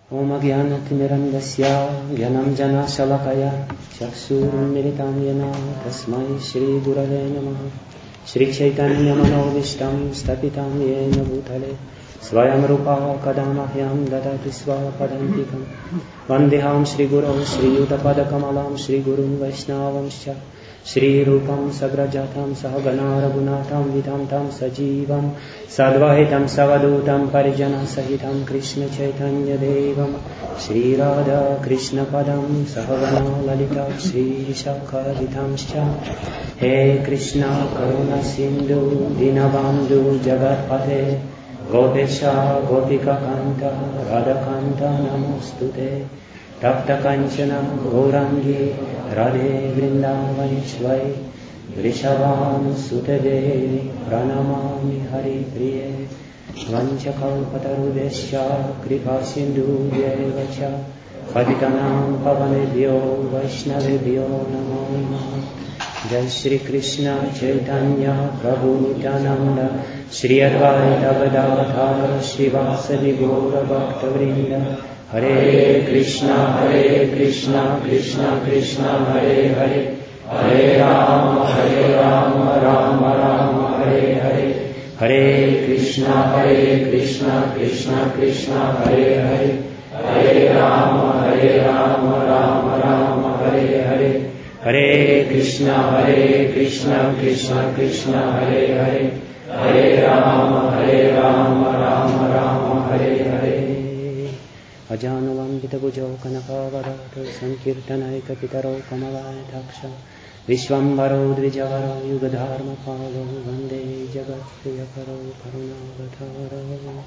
Om Agyanatimirandasya Gyanam Jana Shalakaya Chakshurmiritam Yana Tasmai Shri Gurave Namaha Shri Chaitanya Manovistam Stapitam Yena Bhutale Svayam Rupa Kadamahyam Dadati Svapadantikam Vandeham Shri Guru Shri Yudapada Kamalam Shri Guru Vaishnavamscha Shri Rupam Sagrajatam Sahagana Raghunatham Vidam Tam Sajivam Sadvaitam Savadutam Parijana Sahitam Krishna Chaitanya Devam Shri Radha Krishna Padam Sahagana Lalita Shri Shakaditamscha He Krishna Karuna Sindhu Dinabandhu Jagatpate Gopesha Gopika Kanta Radha Kanta Namostute Tapta Kanchana Gaurangi Radhe Vrindavaneshwai Vrishabham Sute Devi Pranamami Hari Priye Vanchakalpatarubhesya Kripa Sindhu Devacha Patitanam Pavanebhyo Vaishnavebhyo Namo Namaha Jai Shri Krishna Chaitanya Prabhu Nityananda Shri Advaita Gadadhara Srivasadi Gaura Bhakta Vrinda Hare Krishna Krishna Krishna Hare Hare Hare Rama Rama Rama Hare Hare Hare Krishna Krishna Krishna Hare Hare Hare Rama Rama Rama Hare Hare Hare Krishna Krishna Krishna Hare Hare Hare Rama Rama Rama Hare Hare Ajanam Vitabhujo Kanakavarato Sankirtanaika Pitaro Kamalaya Daksha Vishwambaro Dvijavaro Yugadharma Palo Vande Jagat Priyakaro Karunavataro.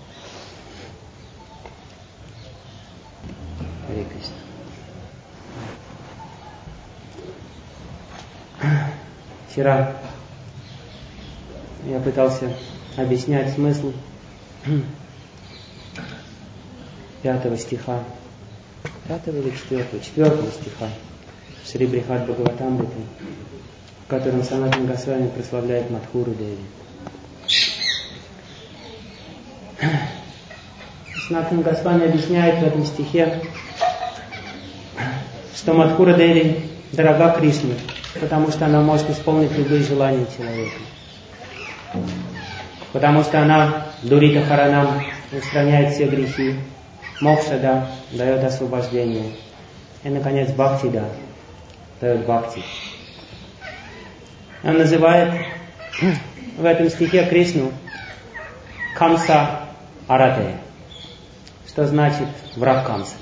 Hare Krishna. Вчера я пытался объяснять смысл 5 стиха, 5 или 4 стиха Шри Брихад Бхагаватамриты, в котором Санатана Госвами прославляет Мадхуру Деви. Санатана Госвами объясняет в этом стихе, что Мадхура Деви дорога Кришне, потому что она может исполнить любые желания человека. Потому что она Дурита Харанам устраняет все грехи. Мокшада дает освобождение. И, наконец, Бхактида дает бхакти. Он называет в этом стихе Кришну Камса Арате, что значит враг Камса.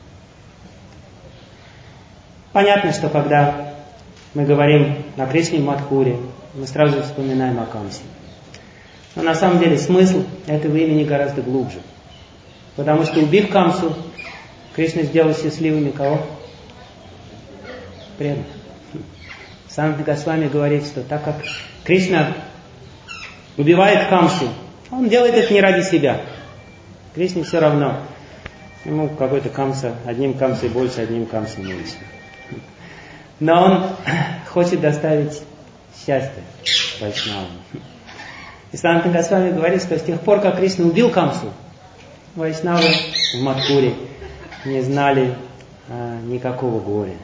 Понятно, что когда мы говорим о Кришне Мадхуре, мы сразу вспоминаем о Камсе. Но на самом деле смысл этого имени гораздо глубже. Потому что, убив Камсу, Кришна сделал счастливыми кого? Преданных. Санатана Госвами говорит, что так как Кришна убивает Камсу, он делает это не ради себя. Кришне все равно. Ему какой-то Камса, одним Камсой больше, одним Камсой меньше. Но он хочет доставить счастье Вайшнавам. И Санатана Госвами говорит, что с тех пор, как Кришна убил Камсу, Вайшнавы в Мадхуре не знали никакого горя.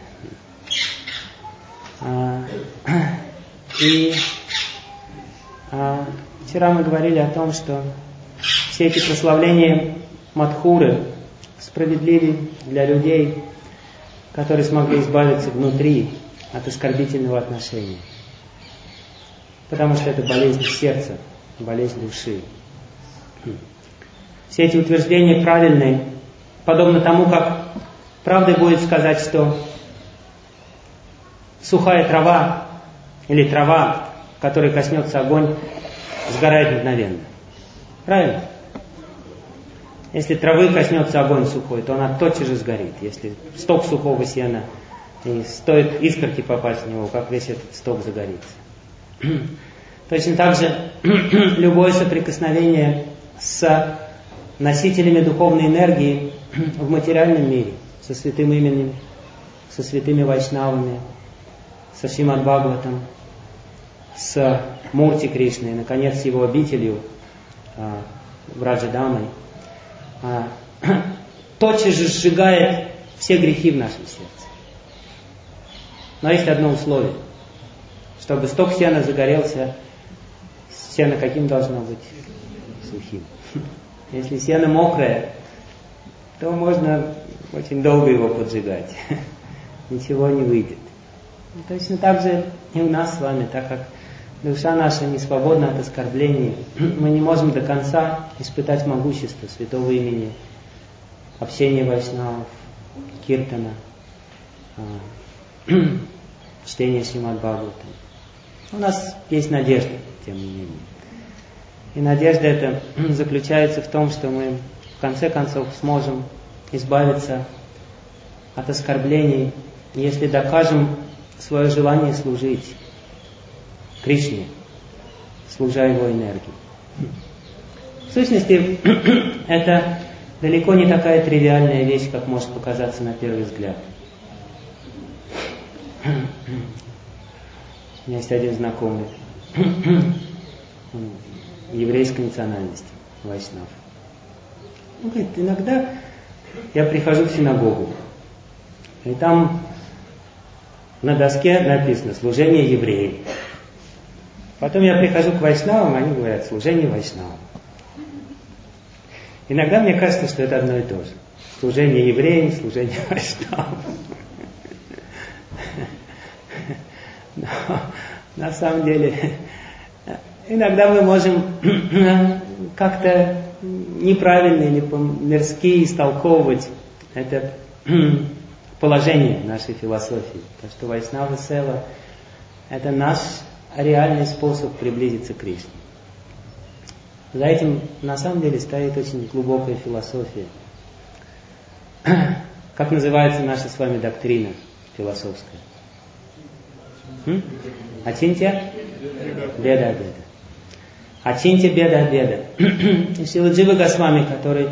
И вчера мы говорили о том, что все эти прославления Мадхуры справедливы для людей, которые смогли избавиться внутри от оскорбительного отношения. Потому что это болезнь сердца, болезнь души. Все эти утверждения правильные, подобно тому, как правдой будет сказать, что сухая трава или трава, которой коснется огонь, сгорает мгновенно. Правильно? Если травы коснется огонь сухой, то она тотчас же сгорит. Если сток сухого сена, и стоит искорки попасть в него, как весь этот сток загорится. Точно так же любое соприкосновение с носителями духовной энергии в материальном мире, со святым именем, со святыми вайшнавами, со Шримад Бхагаватом, с Мурти Кришной, наконец, с его обителью Враджадамой, тотчас же сжигает все грехи в нашем сердце. Но есть одно условие. Чтобы сток сена загорелся, сено каким должно быть? Сухим. Если сено мокрое, то можно очень долго его поджигать. Ничего не выйдет. Точно так же и у нас с вами, так как душа наша не свободна от оскорблений, мы не можем до конца испытать могущество святого имени, общения вайшнавов, киртана, чтения Шримад Бхагаватам. У нас есть надежда, тем не менее. И надежда эта заключается в том, что мы в конце концов сможем избавиться от оскорблений, если докажем свое желание служить Кришне, служа его энергии. В сущности, это далеко не такая тривиальная вещь, как может показаться на первый взгляд. У меня есть один знакомый, еврейской национальности, вайшнав. Он говорит, иногда я прихожу в синагогу, и там на доске написано «Служение евреям». Потом я прихожу к вайшнавам, они говорят «Служение вайшнавам». Иногда мне кажется, что это одно и то же. Служение евреям, служение вайшнавам. Но на самом деле иногда мы можем как-то неправильно или по-мирски истолковывать это положение нашей философии. Потому что Вайшнава Сева – это наш реальный способ приблизиться к Кришне. За этим на самом деле стоит очень глубокая философия. Как называется наша с вами доктрина философская? Ачинтья беда-беда. Ачинтья беда-беда. Шрила Джива Госвами, который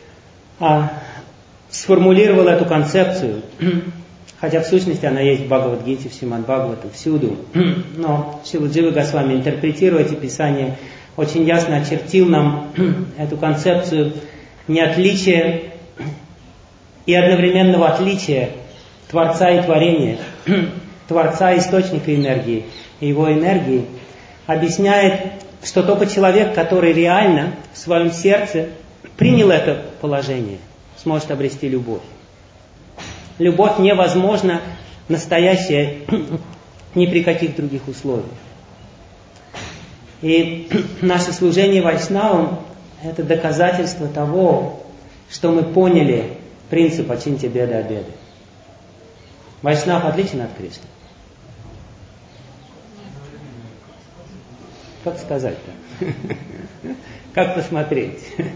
сформулировал эту концепцию, хотя в сущности она есть в Бхагавад-гите, в Шримад Бхагаватам, всюду, но Шрила Джива Госвами, интерпретируя эти писания, очень ясно очертил нам эту концепцию неотличия и одновременного отличия Творца и творения, Творца, источника энергии и его энергии, объясняет, что только человек, который реально в своем сердце принял это положение, сможет обрести любовь. Любовь невозможна настоящая ни при каких других условиях. И наше служение вайшнавам – это доказательство того, что мы поняли принцип ачинтья беда-беды. Вайшнав отличен от Кришны. Как сказать-то? Как посмотреть?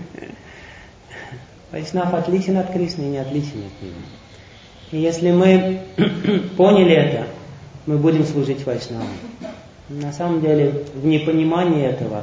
Вайшнав отличен от Кришны и не отличен от него. И если мы поняли это, мы будем служить вайшнавам. На самом деле, в непонимании этого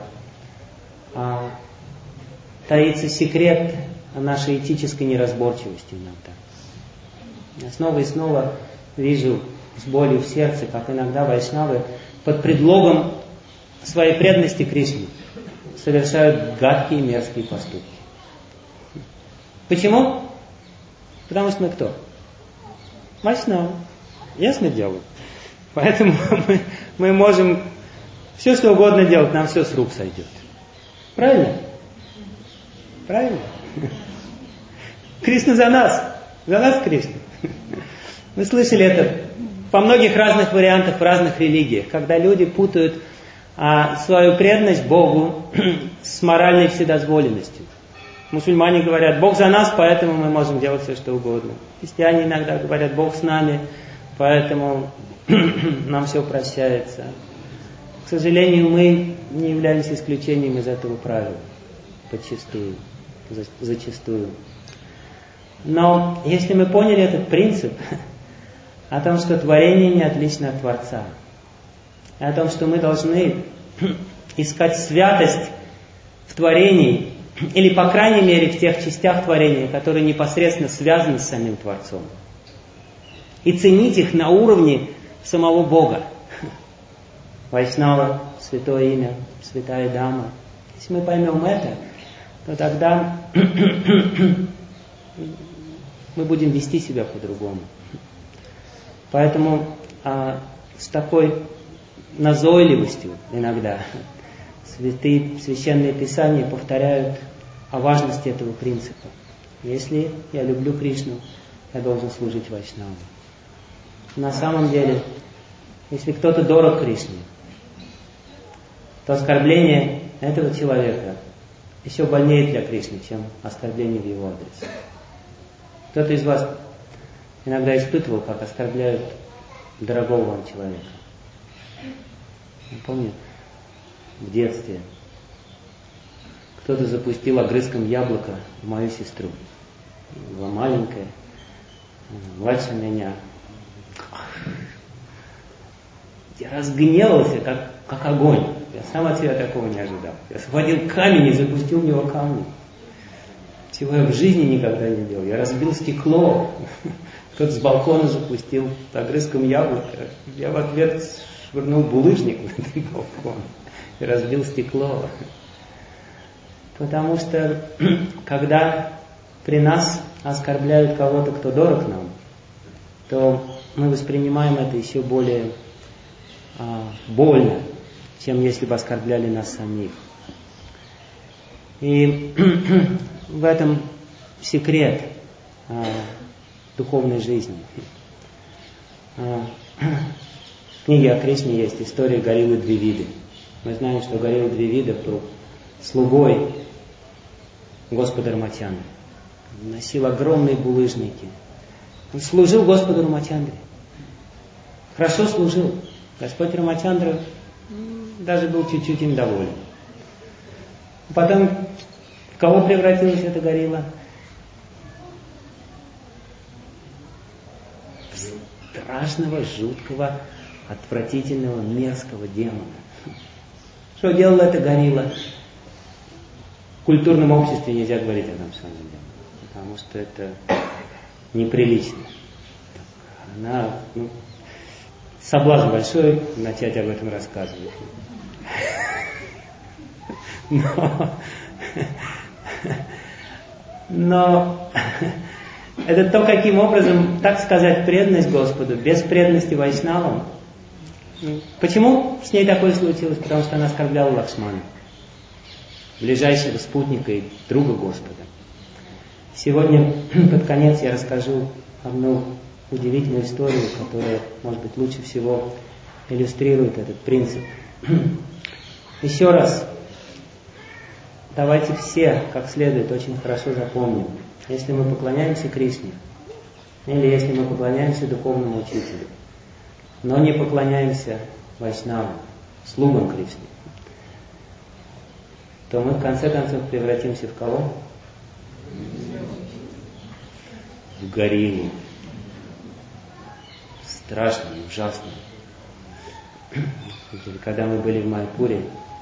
таится секрет нашей этической неразборчивости иногда. Я снова и снова вижу с болью в сердце, как иногда вайшнавы под предлогом своей преданности Кришне совершают гадкие и мерзкие поступки. Почему? Потому что мы кто? Вайшнавы. Ясно дело. Поэтому мы можем все, что угодно делать, нам все с рук сойдет. Правильно? Правильно? Кришна за нас. За нас Кришна. Вы слышали это по многих разных вариантах в разных религиях, когда люди путают свою преданность Богу с моральной вседозволенностью. Мусульмане говорят, Бог за нас, поэтому мы можем делать все, что угодно. Христиане иногда говорят, Бог с нами, поэтому нам все прощается. К сожалению, мы не являемся исключением из этого правила. Подчастую. Зачастую. Но если мы поняли этот принцип о том, что творение не отлично от Творца, о том, что мы должны искать святость в творении, или, по крайней мере, в тех частях творения, которые непосредственно связаны с самим Творцом, и ценить их на уровне самого Бога. Вайшнава, святое имя, святая дама. Если мы поймем это, то тогда мы будем вести себя по-другому. Поэтому с такой назойливостью иногда священные писания повторяют о важности этого принципа. Если я люблю Кришну, я должен служить Вайшнавам. На самом деле, если кто-то дорог Кришне, то оскорбление этого человека еще больнее для Кришны, чем оскорбление в его адрес. Кто-то из вас иногда испытывал, как оскорбляют дорогого вам человека. Я помню, в детстве кто-то запустил огрызком яблоко в мою сестру. Была маленькая, младше меня. Я разгневался, как огонь. Я сам от себя такого не ожидал. Я схватил камень и запустил в него камни. Чего я в жизни никогда не делал. Я разбил стекло. Кто-то с балкона запустил огрызком яблоко. Я в ответ швырнул булыжник в этот балкон и разбил стекло. Потому что когда при нас оскорбляют кого-то, кто дорог нам, то мы воспринимаем это еще более больно, чем если бы оскорбляли нас самих. И в этом секрет духовной жизни. В книге о Кришне есть история Гориллы Двивиды. Мы знаем, что Горилла Двивида был слугой Господа Рамачандры. Носил огромные булыжники. Он служил Господу Рамачандре. Хорошо служил. Господь Рамачандра даже был чуть-чуть им доволен. Потом в кого превратилась эта горилла? В страшного, жуткого, отвратительного, мерзкого демона. Что делала эта горилла? В культурном обществе нельзя говорить о том самом деле, потому что это неприлично. Она, соблазн большой начать об этом рассказывать. Но это то, каким образом, так сказать, преданность Господу, без преданности Вайшнавам. Почему с ней такое случилось? Потому что она оскорбляла Лакшмана, ближайшего спутника и друга Господа. Сегодня под конец я расскажу одну удивительную историю, которая, может быть, лучше всего иллюстрирует этот принцип. Еще раз, давайте все, как следует, очень хорошо запомним. Если мы поклоняемся Кришне, или если мы поклоняемся духовному учителю, но не поклоняемся Вайшнавам, слугам Кришны, то мы в конце концов превратимся в кого? В гориллу. Страшно, ужасно. Когда мы были в Майяпуре,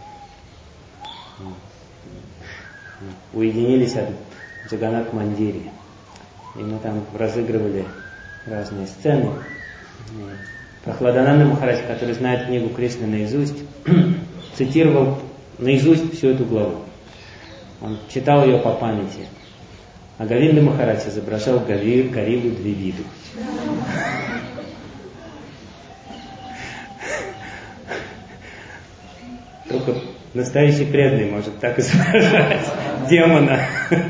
уединились от Джаганнат Мандире, и мы там разыгрывали разные сцены. Прохладананда Махарадж, который знает книгу Кришны наизусть, цитировал наизусть всю эту главу. Он читал ее по памяти. А Говинда Махарадж изображал гориллу Двивиду. Только настоящий преданный может так изображать демона.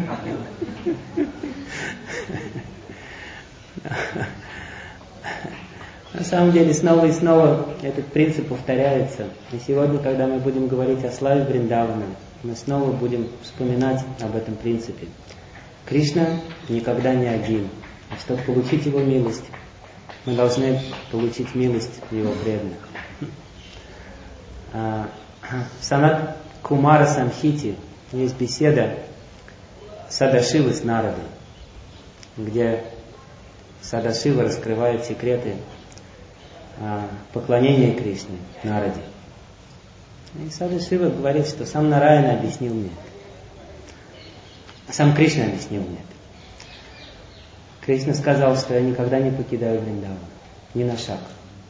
На самом деле снова и снова этот принцип повторяется. И сегодня, когда мы будем говорить о славе Вриндавана, мы снова будем вспоминать об этом принципе. Кришна никогда не один. А чтобы получить Его милость, мы должны получить милость Его преданных. В Санат Кумара Самхите есть беседа Садашивы с Нарадой, где Садашива раскрывает секреты поклонения Кришне Нараде. И Садашива говорит, что сам Нараяна объяснил мне это. Сам Кришна объяснил мне это. Кришна сказал, что я никогда не покидаю Вриндаван, ни на шаг.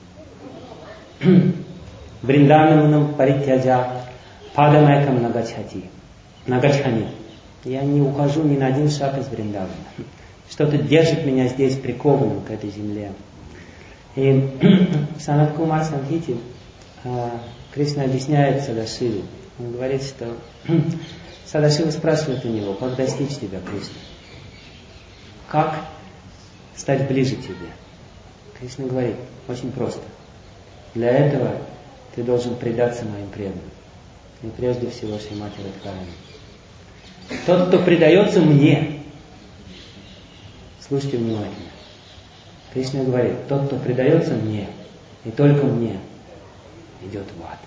Вриндаванам паритяджа падамайкам нагачхани. Я не ухожу ни на один шаг из Вриндавана. Что-то держит меня здесь прикованным к этой земле. И Санат Кумар Самхите Кришна объясняет Садашиве. Он говорит, что Садашива спрашивает у него, как достичь тебя, Кришна? Как стать ближе к тебе? Кришна говорит, очень просто. Для этого ты должен предаться моим преданным. И прежде всего Шримати Радхарани. Тот, кто предается мне, слушайте внимательно. Кришна говорит, тот, кто предается мне, и только мне, идет в ад.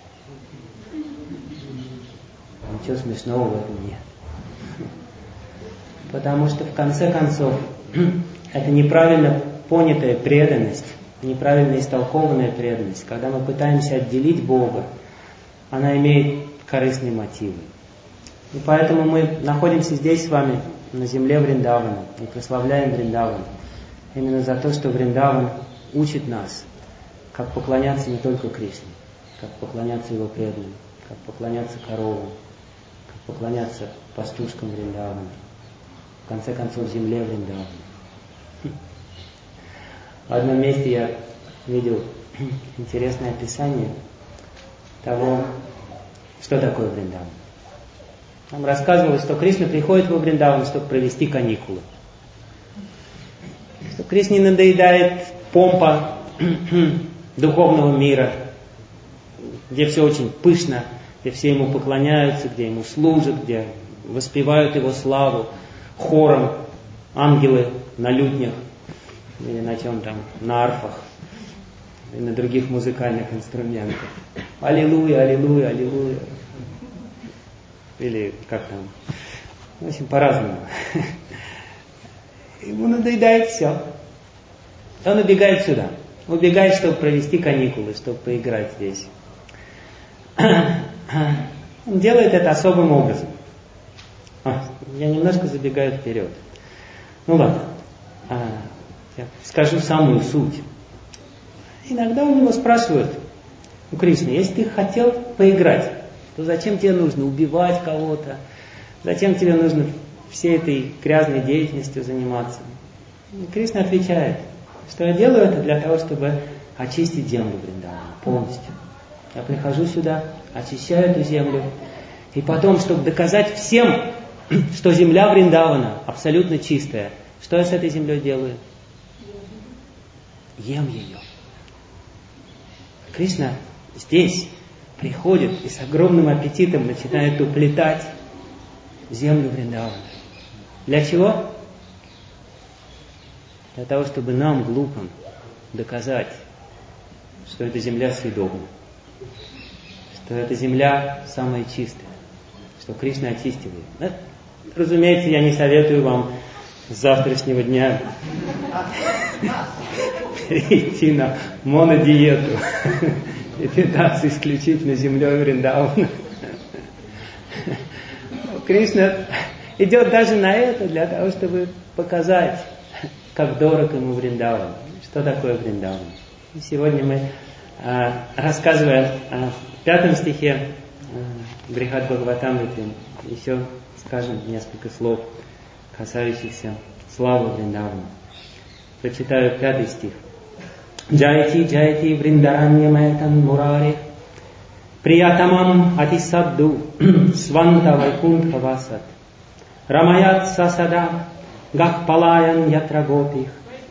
Ничего смешного в этом нет. Потому что в конце концов, это неправильно понятая преданность, неправильно истолкованная преданность, когда мы пытаемся отделить Бога, она имеет корыстные мотивы. И поэтому мы находимся здесь с вами, на земле Вриндавана, и прославляем Вриндаван. Именно за то, что Вриндаван учит нас, как поклоняться не только Кришне, как поклоняться Его преданным, как поклоняться коровам, как поклоняться пастушкам Вриндавана, в конце концов, земле Вриндавана. В одном месте я видел интересное описание того, что такое Вриндаван. Там рассказывалось, что Кришна приходит во Вриндаван, чтобы провести каникулы. Что Кришне надоедает помпа духовного мира, где все очень пышно, где все ему поклоняются, где ему служат, где воспевают его славу хором, ангелы на лютнях, или на чем там, на арфах, и на других музыкальных инструментах. Аллилуйя, аллилуйя, аллилуйя. Или как там, в общем, по-разному. Ему надоедает все. Он убегает сюда. Убегает, чтобы провести каникулы, чтобы поиграть здесь. Он делает это особым образом. Я немножко забегаю вперед. Ну ладно. Я скажу самую суть. Иногда у него спрашивают, у Кришны, если ты хотел поиграть, то зачем тебе нужно убивать кого-то? Зачем тебе нужно всей этой грязной деятельностью заниматься? И Кришна отвечает, что я делаю это для того, чтобы очистить землю Вриндавана полностью. Я прихожу сюда, очищаю эту землю, и потом, чтобы доказать всем, что земля Вриндавана абсолютно чистая, что я с этой землей делаю? Ем ее. Кришна здесь приходит и с огромным аппетитом начинает уплетать землю Вриндавана. Для чего? Для того, чтобы нам, глупым, доказать, что эта земля съедобна, что эта земля самая чистая, что Кришна очистил ее. Разумеется, я не советую вам с завтрашнего дня перейти на монодиету и питаться исключительно землей Вриндавана. Кришна идет даже на это для того, чтобы показать, как дорог ему Вриндаван, что такое Вриндаван. И сегодня мы, рассказывая о 5 стихе Брихад Бхагаватамрити, еще скажем несколько слов, касающихся славы Вриндавана. Прочитаю 5 стих. Джайти, джайти, вриндараньямайтан мурари, приятамам атисадду, сванта вайкунтха васат, рамаят сасада, гахпалаян ятрагопих,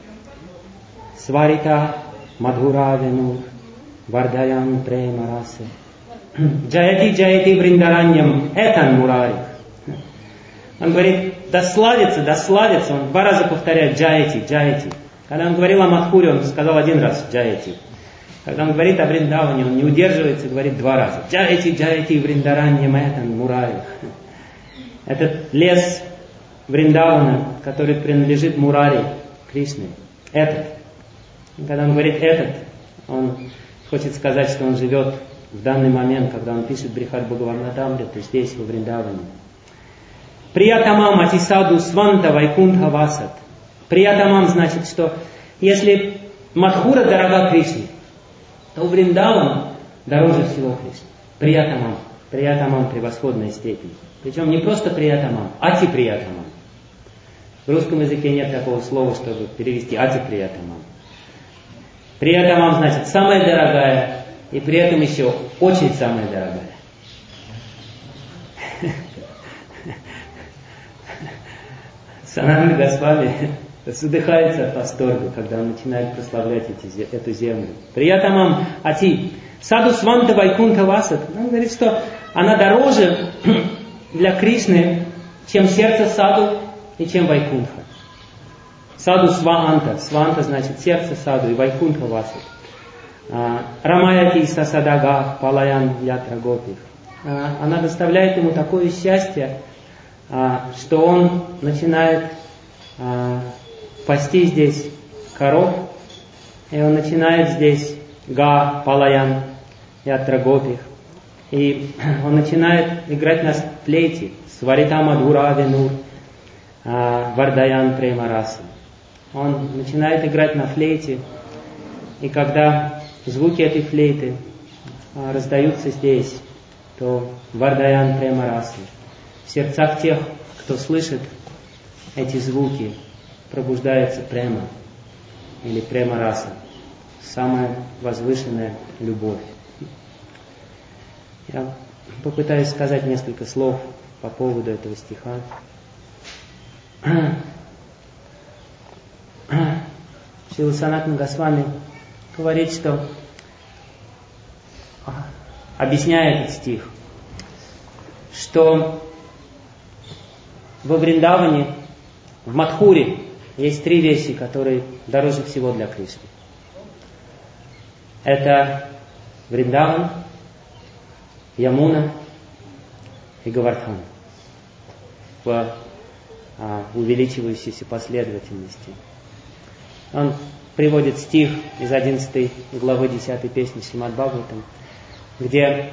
сварита мадхуравенур, вардаян премарасе. Джайти, джайти, вриндараньям, этан мурари. Он говорит, да славится, он 2 раза повторяет джайти, джайти. Когда он говорил о Мадхуре, он сказал 1 раз джайти. Когда он говорит о Вриндаване, он не удерживается и говорит 2 раза. Джайти, джайти, вриндараньям этан мурари. Этот лес Вриндавана, который принадлежит Мурари, Кришне, этот. Когда он говорит этот, он хочет сказать, что он живет в данный момент, когда он пишет Брихад Бхагаватамриту, здесь, во Вриндаване. Приятамам атисаду сванта вайкунтха васат. Приятамам значит, что если Мадхура дорога Кришне, то Вриндаван дороже всего Кришне. Приятамам. Приятамам превосходная степень. Причем не просто приятамам, ати приятамам. В русском языке нет такого слова, чтобы перевести «ати приятамам». Приятамам значит «самая дорогая», и при этом еще «очень самая дорогая». Санатана Госвами задыхается от восторга, когда он начинает прославлять эту землю. Приятамам ати. Саду сванта вайкунта васат. Он говорит, что она дороже для Кришны, чем сердце саду и чем вайкунха. Саду сваанта. Сванта значит сердце саду и вайкунха васат. Рамаяти сасадага палаян ятра гопих. Она доставляет ему такое счастье, что он начинает пасти здесь коров, и он начинает здесь га палаян ятра гопих. И он начинает играть на флейте. Сварита мадура венур вардаян премараса. Он начинает играть на флейте, и когда звуки этой флейты раздаются здесь, то вардаян премараса. В сердцах тех, кто слышит эти звуки, пробуждается према или према-раса, самая возвышенная любовь. Я попытаюсь сказать несколько слов по поводу этого стиха. Шрила Санатана Госвами говорит, что, объясняя этот стих, что во Вриндаване, в Мадхуре есть 3 вещи, которые дороже всего для Кришны. Это Вриндаван, Ямуна и Говардхан в увеличивающейся последовательности. Он приводит стих из 11 главы 10 песни Шримад Бхагаватам, где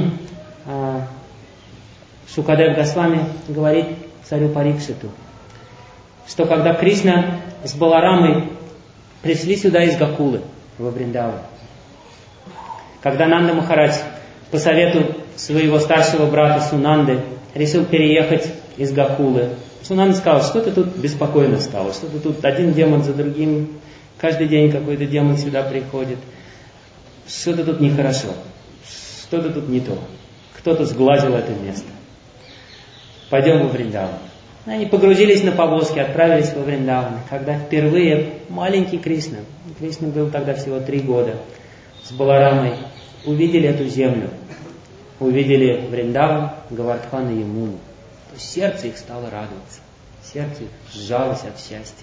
Шукадев Госвами говорит царю Парикшиту, что когда Кришна с Баларамой пришли сюда из Гокулы, во Вриндаван, когда Нанда Махарадж по совету своего старшего брата Сунанды решил переехать из Гокулы, Сунанда сказал, что-то тут беспокойно стало, что-то тут один демон за другим, каждый день какой-то демон сюда приходит, что-то тут нехорошо, что-то тут не то, кто-то сглазил это место. Пойдем во Вриндаван. Они погрузились на повозки, отправились во Вриндаван. Когда впервые маленький Кришна был тогда всего 3 года, с Баларамой увидели эту землю, увидели Вриндаван, Говардхан и Ямуну, то сердце их стало радоваться, сердце их сжалось от счастья.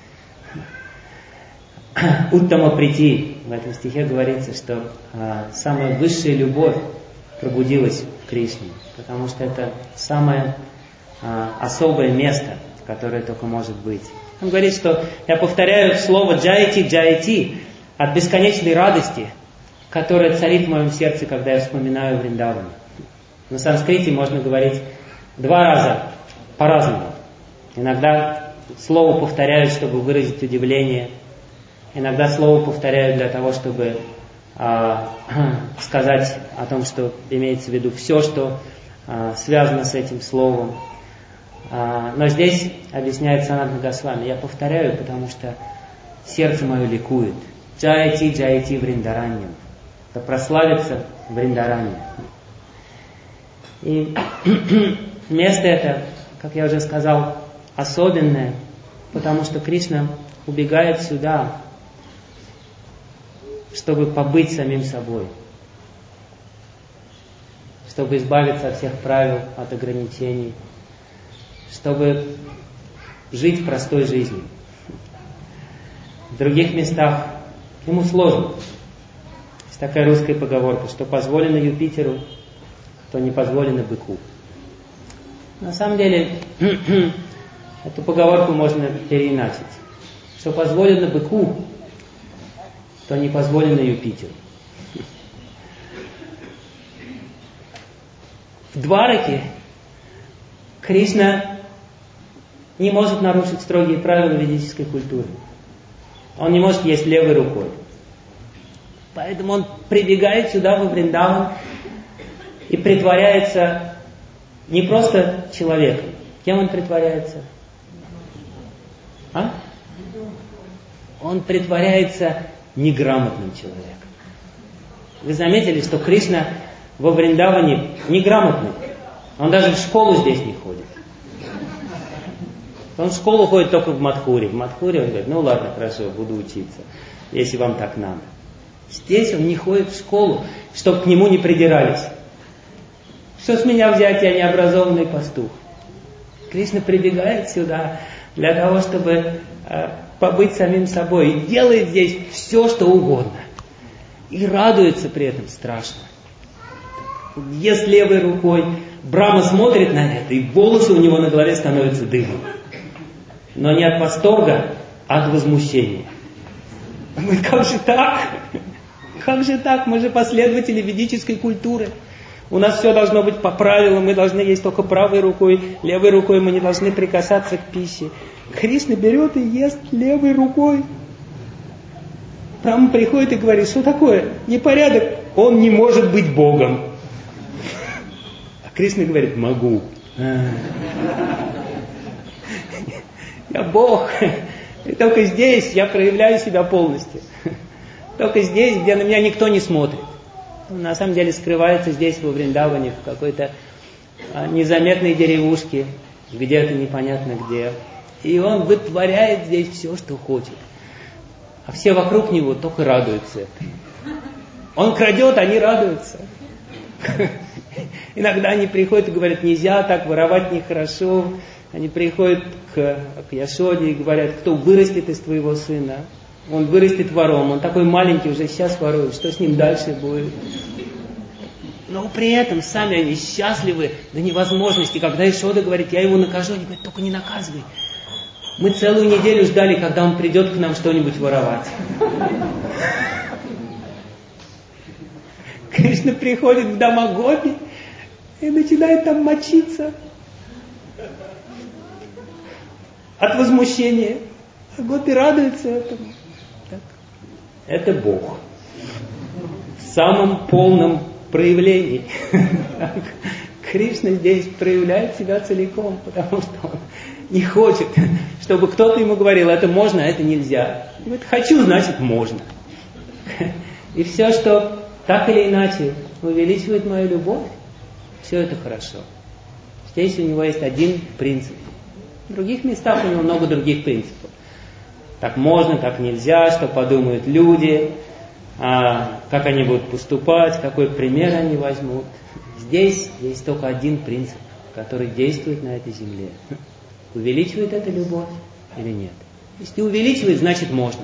Уттама прити, в этом стихе говорится, что самая высшая любовь пробудилась в Кришне, потому что это самое особое место, которое только может быть. Он говорит, что я повторяю слово «джайти, джайти» от бесконечной радости, которая царит в моем сердце, когда я вспоминаю Вриндаван. На санскрите можно говорить 2 раза по-разному. Иногда слово повторяют, чтобы выразить удивление. Иногда слово повторяют для того, чтобы сказать о том, что имеется в виду все, что связано с этим словом. Но здесь объясняет Санатана Госвами, я повторяю, потому что сердце мое ликует. Джайти, джайти Вриндараньям. Да прославится Вриндараньям. И место это, как я уже сказал, особенное, потому что Кришна убегает сюда, чтобы побыть самим собой, чтобы избавиться от всех правил, от ограничений, чтобы жить простой жизнью. В других местах ему сложно. Есть такая русская поговорка, что позволено Юпитеру, то не позволено быку. На самом деле, эту поговорку можно переиначить. Что позволено быку, то не позволено Юпитеру. В Двараке Кришна не может нарушить строгие правила ведической культуры. Он не может есть левой рукой. Поэтому он прибегает сюда, во Вриндаван, и притворяется не просто человеком. Кем он притворяется? Он притворяется неграмотным человеком. Вы заметили, что Кришна во Вриндаване неграмотный. Он даже в школу здесь не ходит. Он в школу ходит только в Мадхуре. В Мадхуре он говорит, ну ладно, хорошо, буду учиться, если вам так надо. Здесь он не ходит в школу, чтобы к нему не придирались. Что с меня взять, я необразованный пастух? Кришна прибегает сюда для того, чтобы побыть самим собой. И делает здесь все, что угодно. И радуется при этом страшно. Ест левой рукой. Брахма смотрит на это, и волосы у него на голове становятся дымом. Но не от восторга, а от возмущения. Он говорит, как же так? Как же так? Мы же последователи ведической культуры. У нас все должно быть по правилам, мы должны есть только правой рукой, левой рукой мы не должны прикасаться к пище. Кришна берет и ест левой рукой. Брахма приходит и говорит, что такое? Непорядок, он не может быть Богом. А Кришна говорит, могу. Я Бог, и только здесь я проявляю себя полностью. Только здесь, где на меня никто не смотрит. Он на самом деле скрывается здесь, во Вриндаване, в какой-то незаметной деревушке, где-то непонятно где. И он вытворяет здесь все, что хочет. А все вокруг него только радуются этому. Он крадет, они радуются. Иногда они приходят и говорят, нельзя так, воровать нехорошо. Они приходят к Яшоде и говорят, кто вырастет из твоего сына? Он вырастет вором, он такой маленький, уже сейчас ворует, что с ним дальше будет? Но при этом сами они счастливы до невозможности. Когда Яшода говорит, я его накажу, они говорят, только не наказывай. Мы целую неделю ждали, когда он придет к нам что-нибудь воровать. Кришна приходит в дома гопи и начинает там мочиться от возмущения. А гопи радуются этому. Так. Это Бог. В самом полном проявлении. Кришна здесь проявляет себя целиком, потому что он не хочет, чтобы кто-то ему говорил, это можно, а это нельзя. Он говорит, хочу, значит можно. И все, что так или иначе увеличивает мою любовь, все это хорошо. Здесь у него есть один принцип. В других местах у него много других принципов. Так можно, так нельзя, что подумают люди, как они будут поступать, какой пример они возьмут. Здесь есть только один принцип, который действует на этой земле. Увеличивает это любовь или нет? Если увеличивает, значит можно.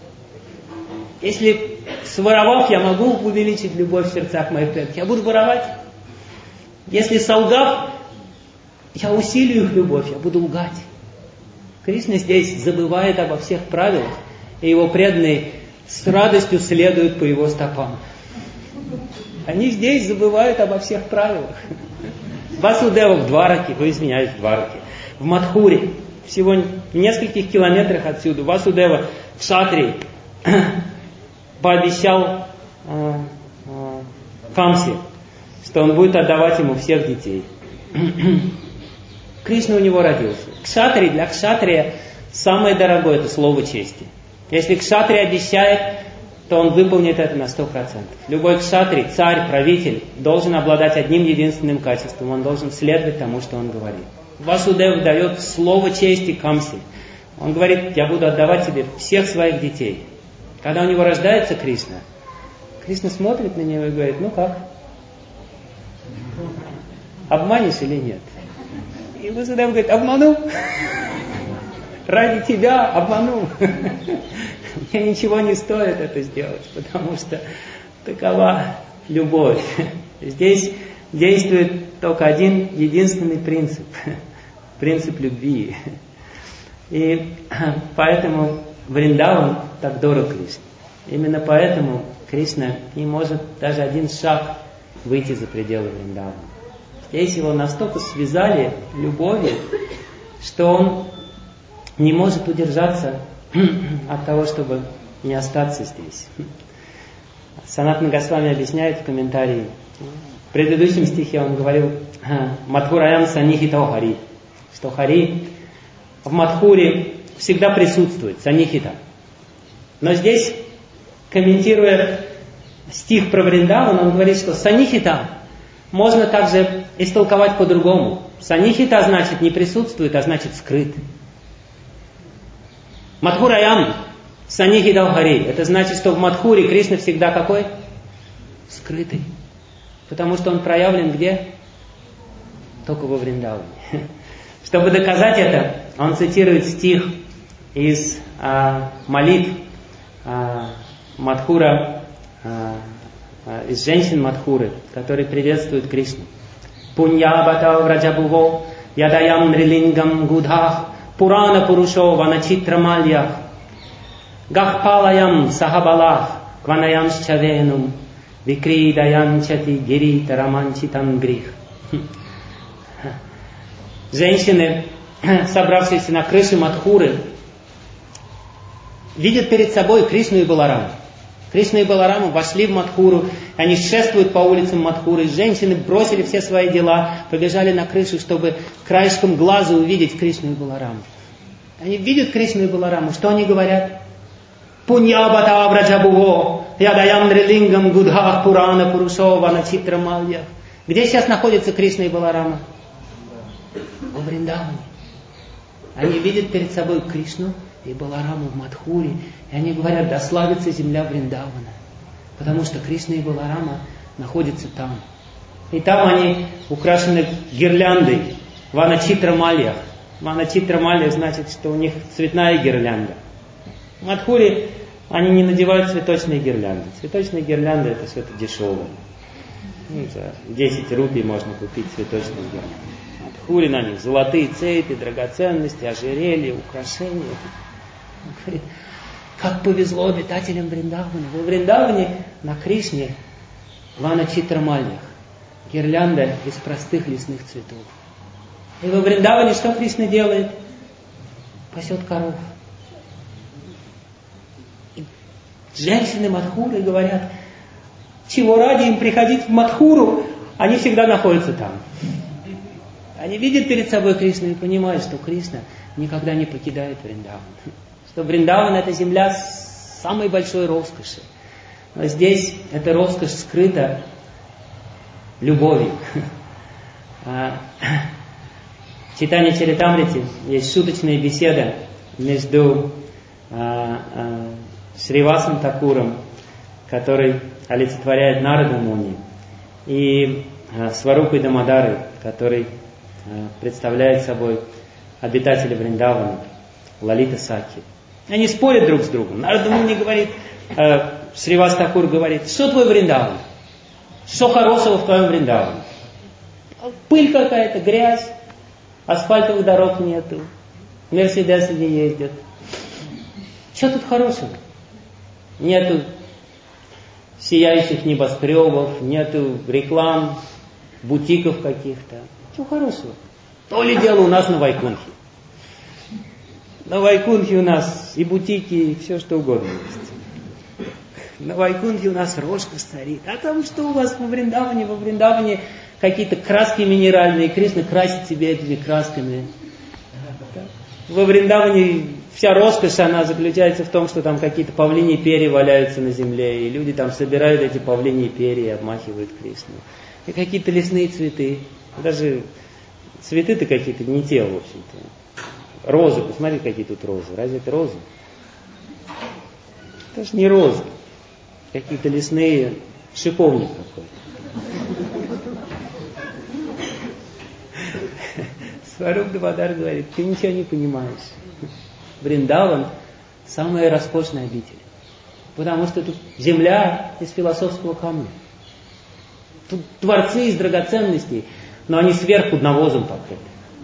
Если своровав, я могу увеличить любовь в сердцах моих предков, я буду воровать. Если солгав, я усилю их любовь, я буду лгать. Кришна здесь забывает обо всех правилах, и его преданные с радостью следуют по его стопам. Они здесь забывают обо всех правилах. Васудева в Двараке, в Двараке, в Мадхуре, всего в нескольких километрах отсюда, Васудева в Шатрии пообещал Камсе, что он будет отдавать ему всех детей. Кришна у него родился. Кшатри, для кшатрия самое дорогое это слово чести. Если кшатрий обещает, то он выполнит это на 100%. Любой кшатрий, царь, правитель, должен обладать одним единственным качеством. Он должен следовать тому, что он говорит. Васудев дает слово чести Камсе. Он говорит, я буду отдавать тебе всех своих детей. Когда у него рождается Кришна, Кришна смотрит на него и говорит, ну как? Обманешь или нет? И Васудев говорит, обманул. Ради тебя обманул. Мне ничего не стоит это сделать, потому что такова любовь. Здесь действует только один единственный принцип. Принцип любви. И поэтому Вриндаван так дорог Кришне. Именно поэтому Кришна не может даже один шаг выйти за пределы Вриндавана. Здесь его настолько связали любовью, что он не может удержаться от того, чтобы не остаться здесь. Санатана Госвами объясняет в комментарии. В предыдущем стихе он говорил Мадхураям санихито Хари, что Хари в Мадхуре всегда присутствует, санихита. Но здесь, комментируя стих про Вриндаван, он говорит, что санихита можно также истолковать по-другому. Санихита значит не присутствует, а значит скрыт. Мадхураям санихита хари. Это значит, что в Мадхуре Кришна всегда какой? Скрытый. Потому что он проявлен где? Только во Вриндаване. Чтобы доказать это, он цитирует стих из молитв Мадхура, из женщин Мадхуры, которые приветствуют Кришну. Пунья бата враджабуво ядаям нрилингам гудхах пурана пурушо ваначитра мальях гахпалаям сахабалах кванаям счавенум викридаям чати гирита раманчитан грих. Женщины, собравшиеся на крыше Мадхуры, видят перед собой Кришну и Балараму. Кришна и Баларама вошли в Мадхуру, они шествуют по улицам Мадхуры. Женщины бросили все свои дела, побежали на крышу, чтобы краешком глаза увидеть Кришну и Балараму. Они видят Кришну и Балараму. Что они говорят? Пуньябата враджабуво ядаям нрилингам гудхах пурана пурушо ваначитра мальях. Где сейчас находятся Кришна и Баларама? Во Вриндаване. Они видят перед собой Кришну и Балараму в Мадхуре, и они говорят, да славится земля Вриндавана, потому что Кришна и Баларама находятся там. И там они украшены гирляндой, ваначитра мальях. Ваначитра мальях значит, что у них цветная гирлянда. В Мадхуре они не надевают цветочные гирлянды. Цветочные гирлянды это что-то дешевое. За 10 рупий можно купить цветочные гирлянды. В Мадхуре на них золотые цепи, драгоценности, ожерелья, украшения. Он говорит, как повезло обитателям Вриндавана. Во Вриндаване на Кришне ваначитра мальях. Гирлянда из простых лесных цветов. И во Вриндаване что Кришна делает? Пасет коров. И женщины Мадхуры говорят, чего ради им приходить в Мадхуру, они всегда находятся там. Они видят перед собой Кришну и понимают, что Кришна никогда не покидает Вриндаван. Что Вриндаван это земля самой большой роскоши. Но здесь эта роскошь скрыта любовью. В Чайтанья Чаритамрите есть шуточная беседа между Шривасом Такуром, который олицетворяет Нараду Муни, и Сварупой Дамодарой, который представляет собой обитателя Вриндавана, Лалита Саки. Они спорят друг с другом. Нарада Муни говорит, Шривас Такур говорит, что твой Вриндаван? Что хорошего в твоем Вриндаване? Пыль какая-то, грязь, асфальтовых дорог нету, мерседесы не ездят. Что тут хорошего? Нету сияющих небоскребов, нету реклам, бутиков каких-то. Чего хорошего? То ли дело у нас на Вайкунхе. На Вайкунхе у нас и бутики, и все что угодно есть. На Вайкунхе у нас роскошь царит. А там что у вас во Вриндаване? Во Вриндаване какие-то краски минеральные. Кришна красит себя этими красками. Во Вриндаване вся роскошь, она заключается в том, что там какие-то павлиньи перья валяются на земле, и люди там собирают эти павлиньи перья и обмахивают Кришну. И какие-то лесные цветы. Даже цветы-то какие-то не те, в общем-то. Розы, посмотри, какие тут розы. Разве это розы? Это же не розы. Какие-то лесные, шиповник какой-то. Сваруп Дамодар говорит, ты ничего не понимаешь. Вриндаван – самая роскошная обитель. Потому что тут земля из философского камня. Тут дворцы из драгоценностей, но они сверху навозом покрыты.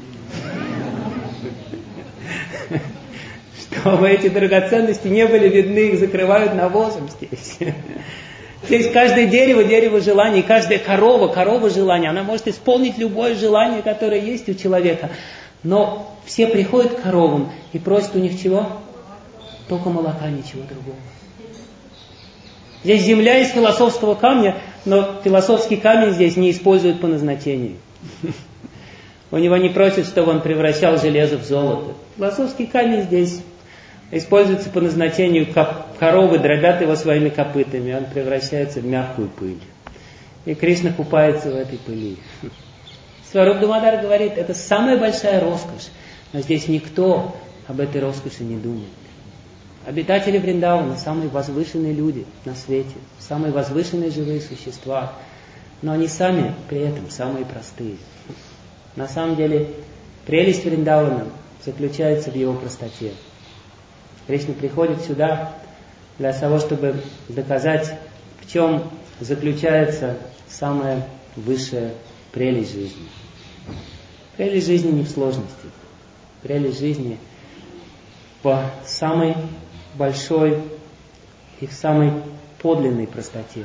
Чтобы эти драгоценности не были видны, их закрывают навозом здесь. Здесь каждое дерево желаний, каждая корова желаний, она может исполнить любое желание, которое есть у человека. Но все приходят к коровам и просят у них чего? Только молока, ничего другого. Здесь земля из философского камня, но философский камень здесь не используют по назначению. У него не просят, чтобы он превращал железо в золото. Философский камень здесь используется по назначению, коровы дробят его своими копытами, он превращается в мягкую пыль. И Кришна купается в этой пыли. Сваруб Дамодар говорит, это самая большая роскошь, но здесь никто об этой роскоши не думает. Обитатели Вриндавана – самые возвышенные люди на свете, самые возвышенные живые существа, но они сами при этом самые простые. На самом деле, прелесть Вриндавана заключается в его простоте. Кришна приходит сюда для того, чтобы доказать, в чем заключается самая высшая прелесть жизни. Прелесть жизни не в сложности. Прелесть жизни по самой большой и в самой подлинной простоте.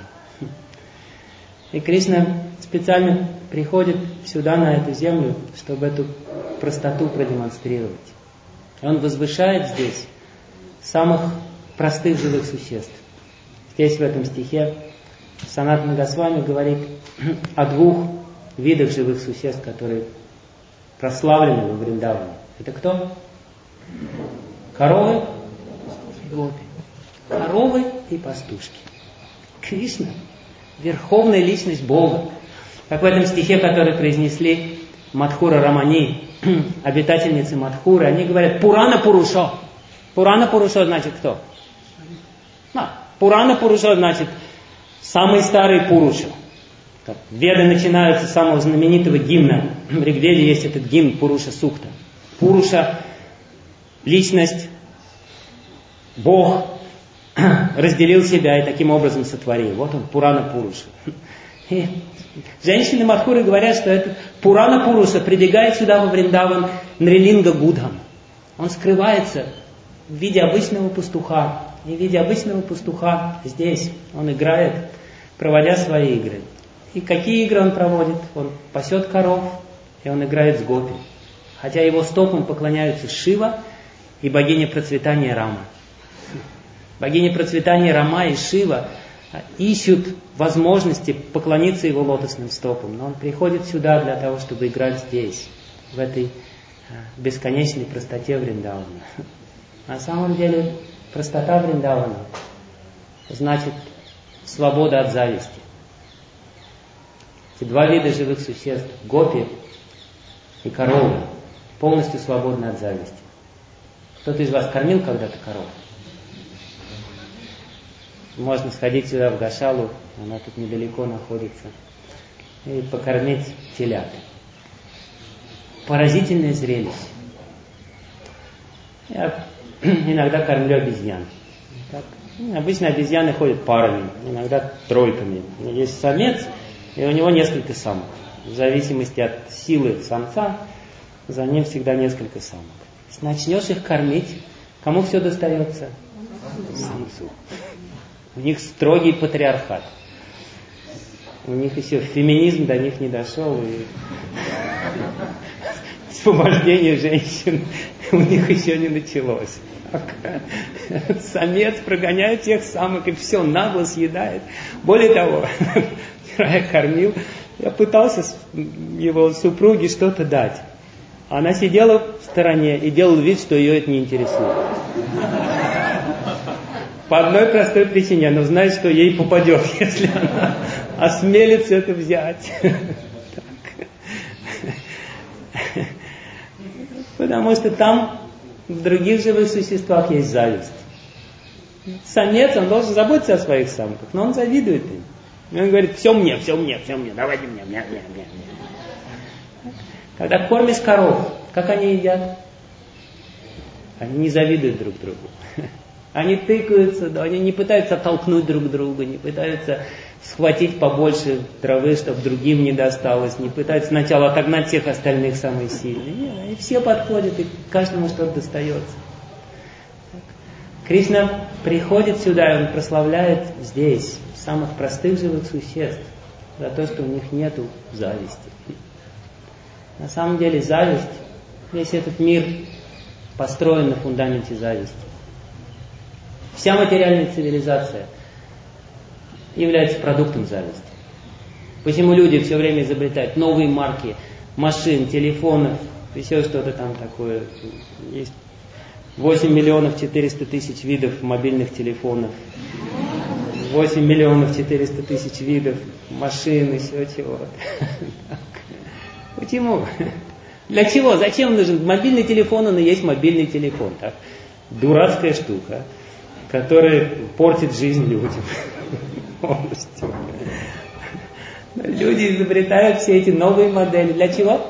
И Кришна специально приходит сюда, на эту землю, чтобы эту простоту продемонстрировать. И он возвышает здесь самых простых живых существ. Здесь, в этом стихе, Санатана Госвами говорит о двух видах живых существ, которые прославлены во Вриндаване. Это кто? Коровы и гопи. Коровы и пастушки. Кришна – верховная личность Бога. Как в этом стихе, который произнесли Мадхура Рамани, обитательницы Мадхуры, они говорят «Пурана Пурушо». Пурана Пурушо значит кто? Пурана Пурушо значит самый старый Пуруша. Веды начинаются с самого знаменитого гимна. В Ригведе есть этот гимн Пуруша Сукта. Пуруша – личность, Бог разделил себя и таким образом сотворил. Вот он, Пурана Пуруша. И женщины Мадхуры говорят, что этот Пурана Пуруша прибегает сюда во Вриндаван Нрилинга Гудхам. Он скрывается в виде обычного пастуха. И в виде обычного пастуха здесь он играет, проводя свои игры. И какие игры он проводит? Он пасет коров, и он играет с гопи. Хотя его стопам поклоняются Шива и богиня процветания Рама. Богиня процветания Рама и Шива ищут возможности поклониться его лотосным стопам. Но он приходит сюда для того, чтобы играть здесь, в этой бесконечной простоте Вриндавана. На самом деле, простота Вриндавана значит свобода от зависти. Эти два вида живых существ, гопи и коровы, полностью свободны от зависти. Кто-то из вас кормил когда-то коров? Можно сходить сюда в Гошалу, она тут недалеко находится, и покормить телят. Поразительное зрелище. Я иногда кормлю обезьян. Так. Обычно обезьяны ходят парами, иногда тройками. Есть самец, и у него несколько самок. В зависимости от силы самца, за ним всегда несколько самок. Если начнешь их кормить, кому все достается? Самцу. У них строгий патриархат. У них еще феминизм до них не дошел, и освобождение женщин у них еще не началось. Самец прогоняет тех самок и все нагло съедает. Более того, вчера я кормил, я пытался его супруге что-то дать. Она сидела в стороне и делала вид, что ее это не интересует. По одной простой причине, она знает, что ей попадет, если она осмелится это взять. Потому что там в других живых существах есть зависть. Самец, он должен заботиться о своих самках, но он завидует им. И он говорит, все мне, давайте мне. Когда кормишь коров, как они едят? Они не завидуют друг другу. Они тыкаются, да, они не пытаются оттолкнуть друг друга, не пытаются схватить побольше травы, чтобы другим не досталось, не пытаются сначала отогнать всех остальных самые сильные. Нет, и все подходят, и каждому что-то достается. Кришна приходит сюда, и он прославляет здесь самых простых живых существ за то, что у них нету зависти. На самом деле зависть, весь этот мир построен на фундаменте зависти. Вся материальная цивилизация является продуктом зависти. Почему люди все время изобретают новые марки, машин, телефонов, еще что-то там такое. Есть 8 миллионов 400 тысяч видов мобильных телефонов. 8 миллионов 400 тысяч видов машин, еще чего-то. Почему? Для чего? Зачем нужен мобильный телефон? Он и есть мобильный телефон. Так? Дурацкая штука, которая портит жизнь людям полностью. Люди изобретают все эти новые модели. Для чего?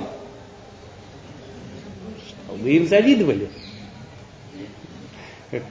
Чтобы им завидовали. Как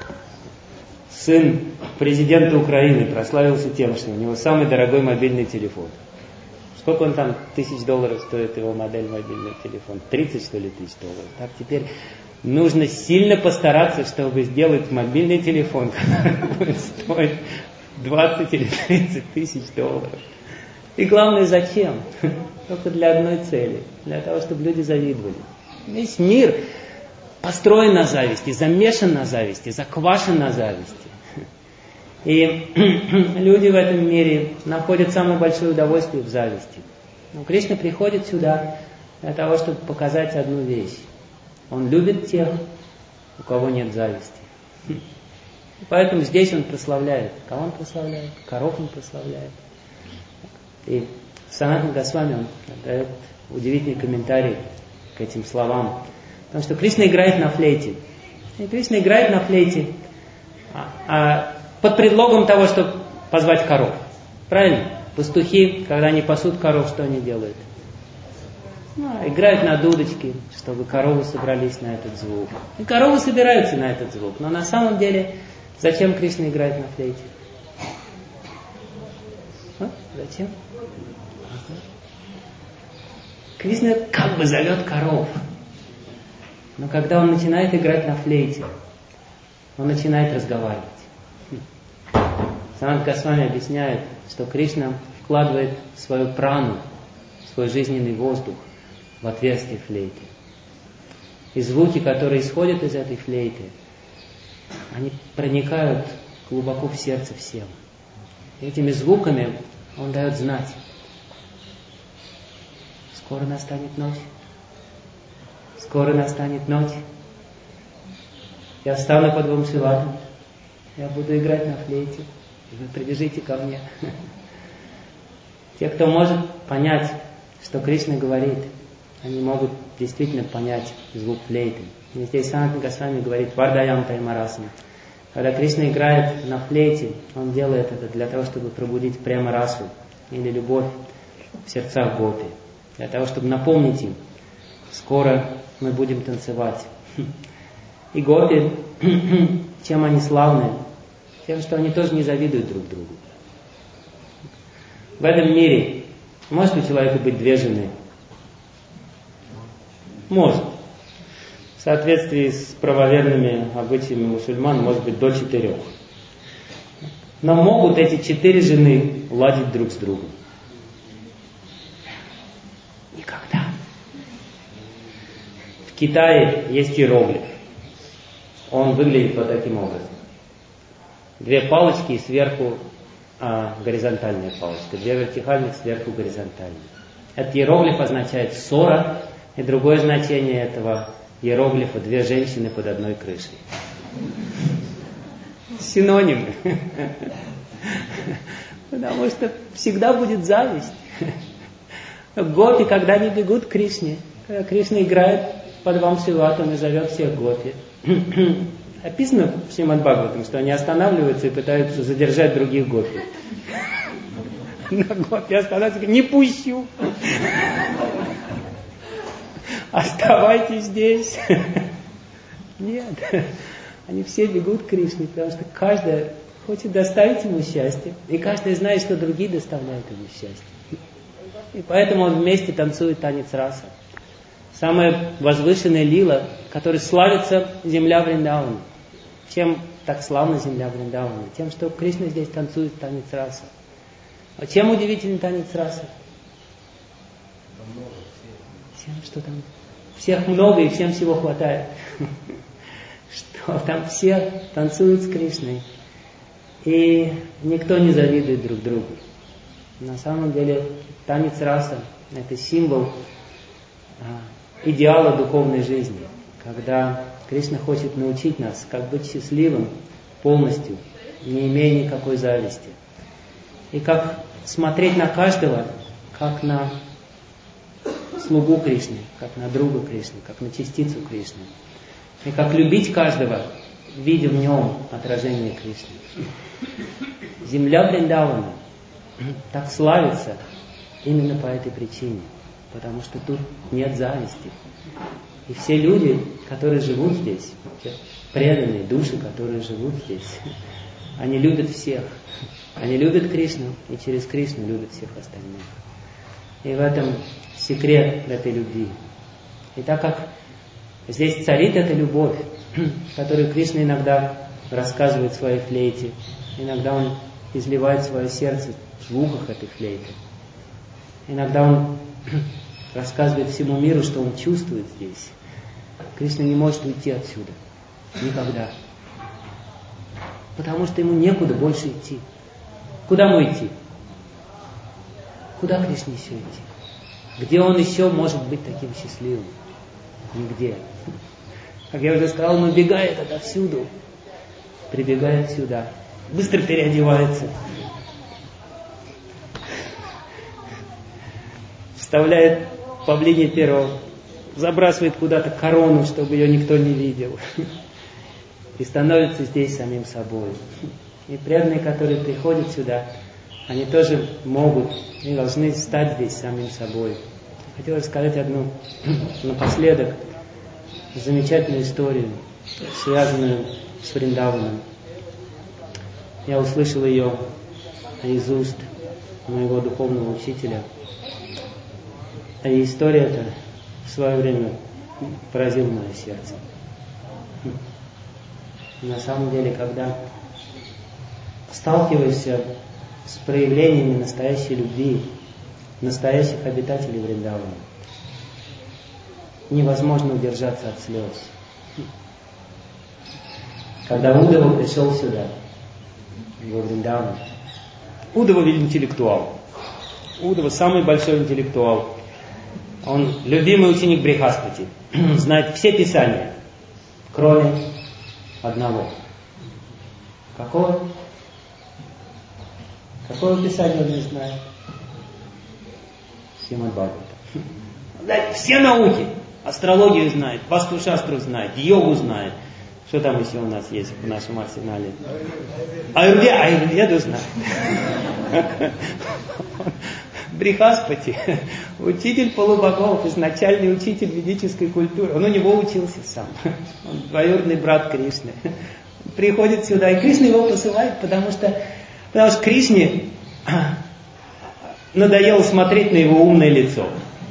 сын президента Украины прославился тем, что у него самый дорогой мобильный телефон. Сколько он там, $1000 стоит его модель мобильного телефона? 30, что ли, $1000. Так теперь нужно сильно постараться, чтобы сделать мобильный телефон, который будет стоить 20 или 30 тысяч долларов. И главное, зачем? Только для одной цели. Для того, чтобы люди завидовали. Весь мир построен на зависти, замешан на зависти, заквашен на зависти. И люди в этом мире находят самое большое удовольствие в зависти. Но Кришна приходит сюда для того, чтобы показать одну вещь. Он любит тех, у кого нет зависти. И поэтому здесь он прославляет. Кого он прославляет? Коров он прославляет. И Санатана Госвами он дает удивительный комментарий к этим словам. Потому что Кришна играет на флейте. И Кришна играет на флейте под предлогом того, чтобы позвать коров. Правильно? Пастухи, когда они пасут коров, что они делают? Играют на дудочке, чтобы коровы собрались на этот звук. И коровы собираются на этот звук. Но на самом деле, зачем Кришна играет на флейте? Зачем? Кришна как бы зовет коров. Но когда он начинает играть на флейте, он начинает разговаривать. Санатана Госвами объясняет, что Кришна вкладывает свою прану, свой жизненный воздух в отверстие флейты. И звуки, которые исходят из этой флейты, они проникают глубоко в сердце всем. И этими звуками он дает знать. Скоро настанет ночь. Скоро настанет ночь. Я встану под Вамшиватом. Я буду играть на флейте. Вы прибежите ко мне. Те, кто может понять, что Кришна говорит, они могут действительно понять звук флейты. И здесь Санатана Госвами говорит «Вардаям таймарасам». Когда Кришна играет на флейте, он делает это для того, чтобы пробудить прямо расу или любовь в сердцах гопи. Для того, чтобы напомнить им, скоро мы будем танцевать. И гопи, чем они славны? Тем, что они тоже не завидуют друг другу. В этом мире может у человека быть 2 жены? Может. В соответствии с правоверными обычаями мусульман может быть до 4. Но могут эти 4 жены ладить друг с другом? Никогда. В Китае есть иероглиф. Он выглядит вот таким образом. 2 палочки и сверху горизонтальная палочка. 2 вертикальных, сверху горизонтальная. Этот иероглиф означает ссора, и другое значение этого иероглифа 2 женщины под одной крышей. Синонимы. Потому что всегда будет зависть. Гопи, когда они бегут к Кришне, когда Кришна играет под Вамшиватом и зовет всех гопи. Описано в Шримад Бхагаватам, что они останавливаются и пытаются задержать других гопи. Но гопи останавливаются и говорят: не пущу. Оставайтесь здесь. Нет. Они все бегут к Кришне, потому что каждая хочет доставить ему счастье. И каждый знает, что другие доставляют ему счастье. И поэтому он вместе танцует танец раса. Самая возвышенная лила, которой славится земля Вриндавана. Чем так славна земля Вриндавана? Тем, что Кришна здесь танцует танец раса. А чем удивительный танец раса? Тем, что там всех много и всем всего хватает. Что там все танцуют с Кришной. И никто не завидует друг другу. На самом деле танец раса — это символ идеала духовной жизни, когда Кришна хочет научить нас, как быть счастливым полностью, не имея никакой зависти. И как смотреть на каждого, как на слугу Кришны, как на друга Кришны, как на частицу Кришны. И как любить каждого, видя в нем отражение Кришны. Земля Вриндавана так славится именно по этой причине, потому что тут нет зависти. И все люди, которые живут здесь, преданные души, которые живут здесь, они любят всех. Они любят Кришну, и через Кришну любят всех остальных. И в этом секрет этой любви. И так как здесь царит эта любовь, которую Кришна иногда рассказывает в своей флейте, иногда он изливает свое сердце в звуках этой флейты, иногда он рассказывает всему миру, что он чувствует здесь. Кришна не может уйти отсюда. Никогда. Потому что ему некуда больше идти. Куда ему идти? Куда Кришне еще идти? Где он еще может быть таким счастливым? Нигде. Как я уже сказал, он убегает отовсюду. Прибегает сюда. Быстро переодевается. Вставляет павлине перо. Забрасывает куда-то корону, чтобы ее никто не видел. И становится здесь самим собой. И преданные, которые приходят сюда, они тоже могут и должны стать здесь самим собой. Хотел рассказать одну напоследок замечательную историю, связанную с Вриндаваном. Я услышал ее из уст моего духовного учителя. И история эта в свое время поразила мое сердце. На самом деле, когда сталкиваешься с проявлениями настоящей любви, настоящих обитателей Вриндавана, невозможно удержаться от слез. Когда Удава пришел сюда, во Вриндаван, Удава ведь интеллектуал. Удава самый большой интеллектуал. Он любимый ученик Брихаспати, знает все писания, кроме одного. Какого? Какое писание он не знает? Шримад-Бхагавата. Знает все науки. Астрологию знает, Васту-шастру знает, йогу знает. Что там еще у нас есть в нашем арсенале? Аюрведу знает. Брихаспати, учитель полубогов, изначальный учитель ведической культуры. Он у него учился сам. Он двоюродный брат Кришны. Приходит сюда, и Кришна его посылает, потому что Кришне надоело смотреть на его умное лицо.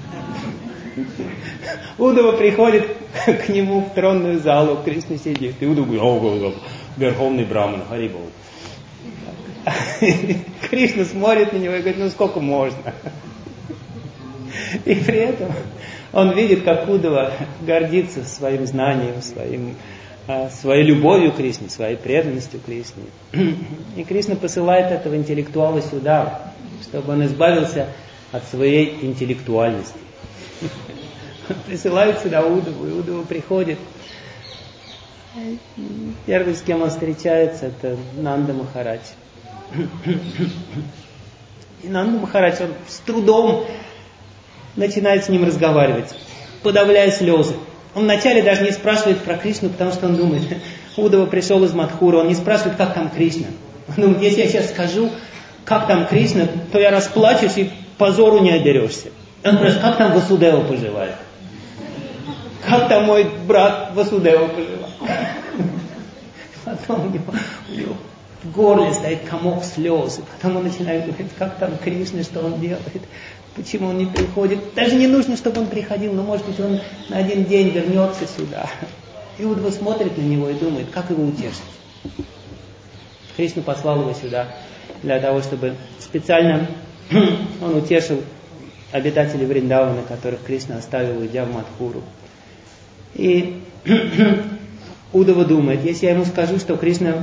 Удава приходит к нему в тронную залу, Кришна сидит. И Удава говорит: верховный браман, Харибол. Кришна смотрит на него и говорит: ну сколько можно? И при этом он видит, как Удава гордится своим знанием, своей любовью к Кришне, своей преданностью к Кришне. И Кришна посылает этого интеллектуала сюда, чтобы он избавился от своей интеллектуальности. Присылает сюда Удаву, и Удава приходит. Первый, с кем он встречается, это Нанда Махарадж. И Нанда Махарадж, он с трудом начинает с ним разговаривать, подавляя слезы. Он вначале даже не спрашивает про Кришну, потому что он думает, Удава пришел из Мадхуры, он не спрашивает, как там Кришна. Он думает, если я сейчас скажу, как там Кришна, то я расплачусь и позору не оберешься. Он спрашивает, как там Васудева поживает? Как там мой брат Васудева поживает? Потом у него в горле стоит комок слез, и потом он начинает говорить, как там Кришна, что он делает, почему он не приходит. Даже не нужно, чтобы он приходил, но может быть он на один день вернется сюда. И Удава смотрит на него и думает, как его утешить. Кришна послал его сюда для того, чтобы специально он утешил обитателей Вриндавана, которых Кришна оставил, идя в Мадхуру. И Удава думает, если я ему скажу, что Кришна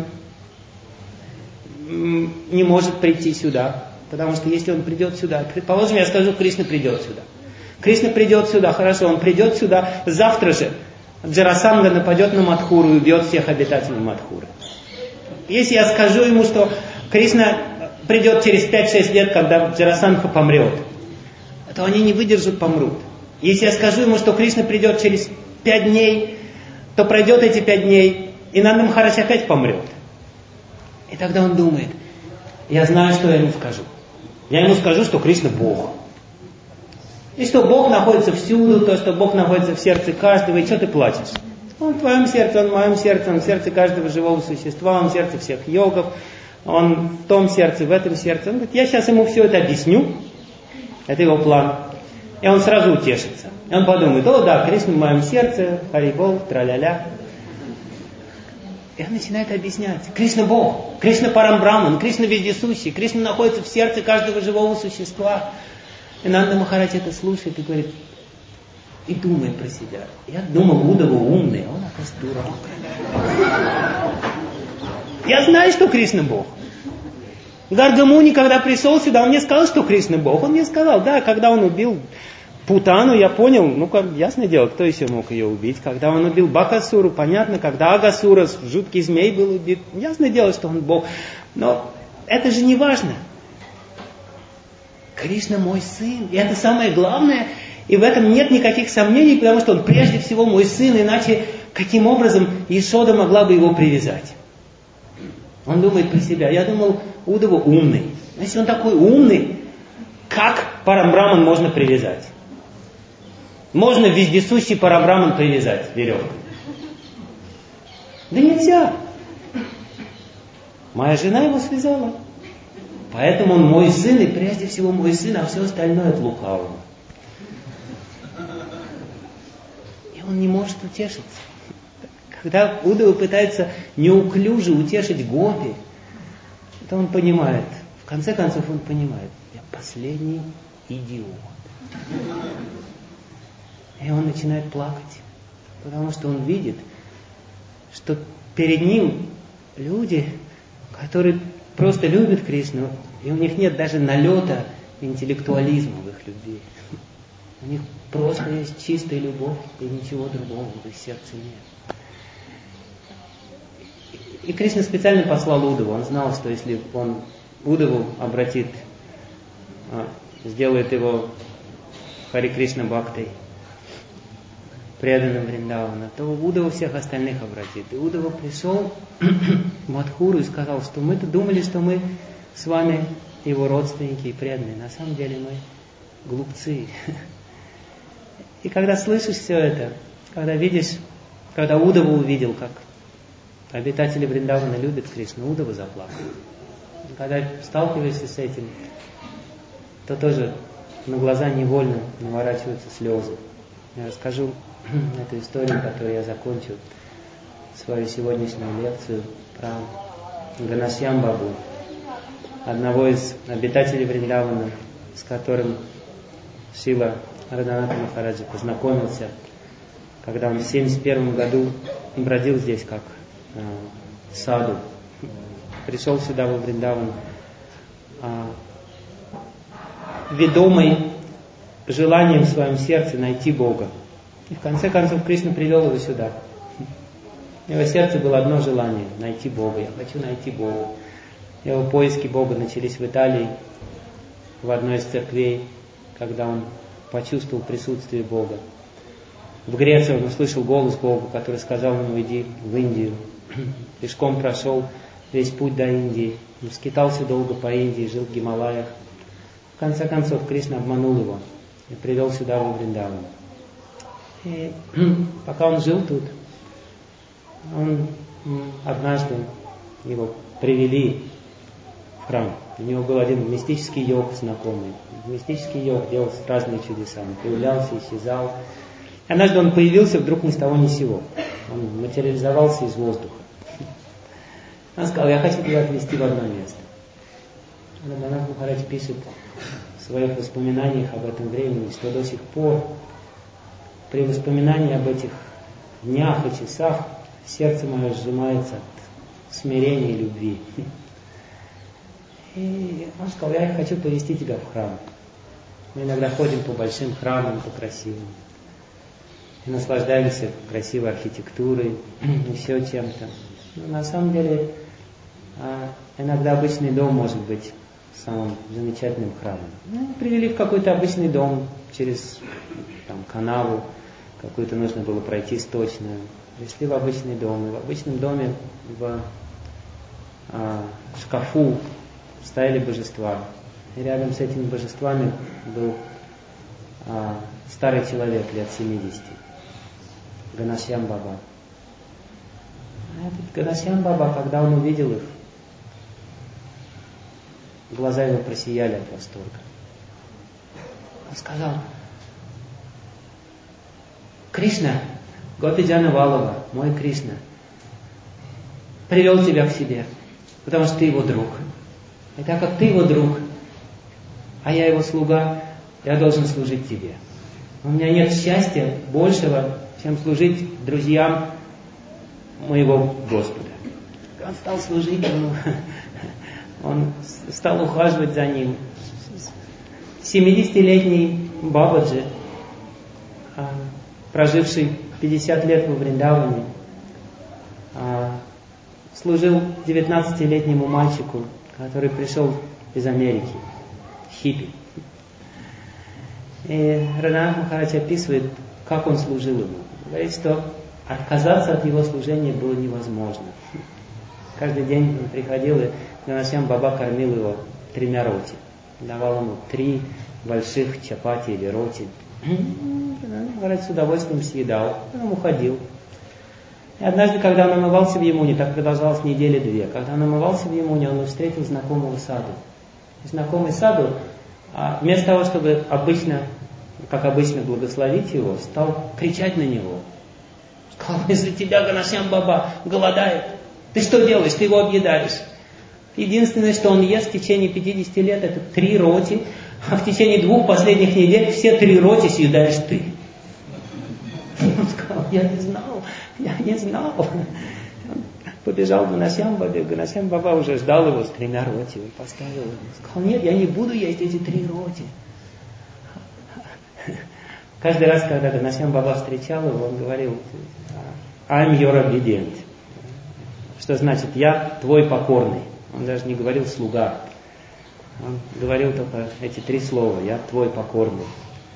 не может прийти сюда, потому что если он придет сюда, предположим, я скажу, Кришна придет сюда. Кришна придет сюда, хорошо, он придет сюда завтра же. Джарасандха нападет на Мадхуру и убьет всех обитателей Мадхуры. Если я скажу ему, что Кришна придет через 5-6 лет, когда Джарасандха помрет, то они не выдержат, помрут. Если я скажу ему, что Кришна придет через 5 дней, то пройдет эти 5 дней, и Нанда Махарадж опять помрет. И тогда он думает, я знаю, что я ему скажу. Я ему скажу, что Кришна Бог. И что Бог находится всюду, то, что Бог находится в сердце каждого, и что ты плачешь? Он в твоем сердце, он в моем сердце, он в сердце каждого живого существа, он в сердце всех йогов, он в том сердце, в этом сердце. Он говорит, я сейчас ему все это объясню, это его план. И он сразу утешится. И он подумает, о да, Кришна в моем сердце, Харибол, тра-ля-ля. И он начинает объяснять. Кришна Бог, Кришна Парамбраман, Кришна вездесущий, Кришна находится в сердце каждого живого существа. И Нанда Махарадж это слушает и говорит, и думает про себя. Я думал, Удава умный, а он, оказывается, дурак. Я знаю, что Кришна Бог. Гаргамуни, когда пришел сюда, он мне сказал, что Кришна Бог. Он мне сказал, да, когда он убил Путану, я понял, ну, как, ясное дело, кто еще мог ее убить. Когда он убил Бакасуру, понятно, когда Агасура, жуткий змей, был убит, ясное дело, что он Бог. Но это же не важно. Кришна мой сын, и это самое главное, и в этом нет никаких сомнений, потому что он прежде всего мой сын, иначе каким образом Ешода могла бы его привязать? Он думает про себя. Я думал, Удава умный. Если он такой умный, как Парамбраман можно привязать? Можно вездесущий Парамбраман привязать веревкой? Да нельзя. Моя жена его связала. Поэтому он мой сын, и прежде всего мой сын, а все остальное от лукавого. И он не может утешиться. Когда Удава пытается неуклюже утешить гопи, то он понимает, в конце концов он понимает, я последний идиот. И он начинает плакать, потому что он видит, что перед ним люди, которые просто любят Кришну, и у них нет даже налета интеллектуализма в их любви. У них просто есть чистая любовь, и ничего другого в их сердце нет. И Кришна специально послал Удаву. Он знал, что если он Удаву обратит, сделает его Хари Кришна Бхактой, преданным Вриндавана, то Удава всех остальных обратит. И Удава пришел в Мадхуру и сказал, что мы-то думали, что мы с вами его родственники и преданные. На самом деле мы глупцы. И когда слышишь все это, когда видишь, когда Удава увидел, как обитатели Вриндавана любят Кришну, Удава заплакал. И когда сталкиваешься с этим, то тоже на глаза невольно наворачиваются слезы. Я расскажу эту историю, которой я закончу свою сегодняшнюю лекцию про Ганашьям Бабу, одного из обитателей Вриндавана, с которым Шрила Радханата Махараджа познакомился, когда он в 1971 году бродил здесь как саду. Пришел сюда во Вриндаван, ведомый желанием в своем сердце найти Бога. И в конце концов Кришна привел его сюда. В его сердце было одно желание — найти Бога. Я хочу найти Бога. Его поиски Бога начались в Италии, в одной из церквей, когда он почувствовал присутствие Бога. В Греции он услышал голос Бога, который сказал ему: иди в Индию. Пешком прошел весь путь до Индии. Он скитался долго по Индии, жил в Гималаях. В конце концов Кришна обманул его и привел сюда во Вриндаван. И пока он жил тут, однажды его привели в храм. У него был один мистический йог знакомый. Мистический йог делал разные чудеса. Он появлялся, исчезал. Однажды он появился вдруг ни с того ни с сего. Он материализовался из воздуха. Он сказал: я хочу тебя отвезти в одно место. Радханата Махарадж пишет в своих воспоминаниях об этом времени, что до сих пор при воспоминании об этих днях и часах сердце мое сжимается от смирения и любви. И он сказал: я хочу повести тебя в храм. Мы иногда ходим по большим храмам, по красивым. И наслаждаемся красивой архитектурой и все чем-то. Но на самом деле иногда обычный дом может быть самым замечательным храмом. Привели в какой-то обычный дом через канаву, какую-то нужно было пройти сточную. Пришли в обычный дом, и в обычном доме в шкафу стояли божества. И рядом с этими божествами был старый человек лет 70, Ганасьям Баба. А этот Ганасьям Баба, когда он увидел их, глаза его просияли от восторга. Он сказал: Кришна, Гопи-Джана Валлаба, мой Кришна, привел тебя к себе, потому что ты его друг. И так как ты его друг, а я его слуга, я должен служить тебе. У меня нет счастья большего, чем служить друзьям моего Господа. Он стал служить ему, он стал ухаживать за ним. 70-летний Бабаджи, проживший 50 лет во Вриндаване, служил 19-летнему мальчику, который пришел из Америки, хиппи. И Ранарат Махарадж описывает, как он служил ему. Говорит, что отказаться от его служения было невозможно. Каждый день он приходил, и Ганасьям Баба кормил его 3 роти. Давал ему 3 больших чапати или роти. Ранарат с удовольствием съедал, потом уходил. И однажды, когда он омывался в Ямуне, так продолжалось 1-2 недели, когда он омывался в Ямуне, он встретил знакомого саду. И знакомый саду, вместо того, чтобы как обычно благословить его, стал кричать на него. Сказал: из-за тебя Ганасьям Баба голодает. Ты что делаешь? Ты его объедаешь. Единственное, что он ест в течение 50 лет, это 3 роти, а в течение 2 последних недель все 3 роти съедаешь ты. Он сказал: я не знал. Он побежал к Ганасьям Бабе. Ганасьям Баба уже ждал его с 3 роти. Он поставил его. Он сказал: нет, я не буду есть эти 3 роти. Каждый раз, когда Ганасьям Баба встречал его, он говорил: I'm your obedient. Что значит: я твой покорный. Он даже не говорил слуга. Он говорил только эти 3 слова: я твой покорный.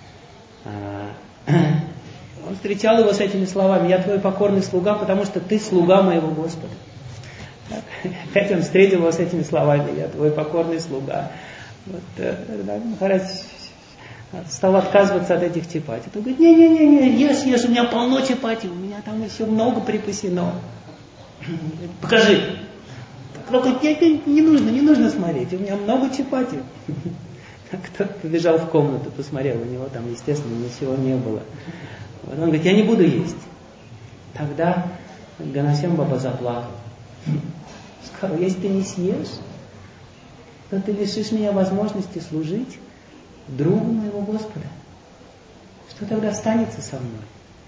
Он встречал его с этими словами: я твой покорный слуга, потому что ты слуга моего Господа. Опять он встретил его с этими словами: я твой покорный слуга. Махарадж стал отказываться от этих чапати. Он говорит: не, ешь, у меня полно чапати, у меня там еще много припасено. Покажи. Только не нужно смотреть, у меня много чапати. Кто-то побежал в комнату, посмотрел, у него там, естественно, ничего не было. Он говорит: я не буду есть. Тогда Ганасьям Баба заплакал. Сказал: если ты не съешь, то ты лишишь меня возможности служить другу моего Господа. Что тогда останется со мной?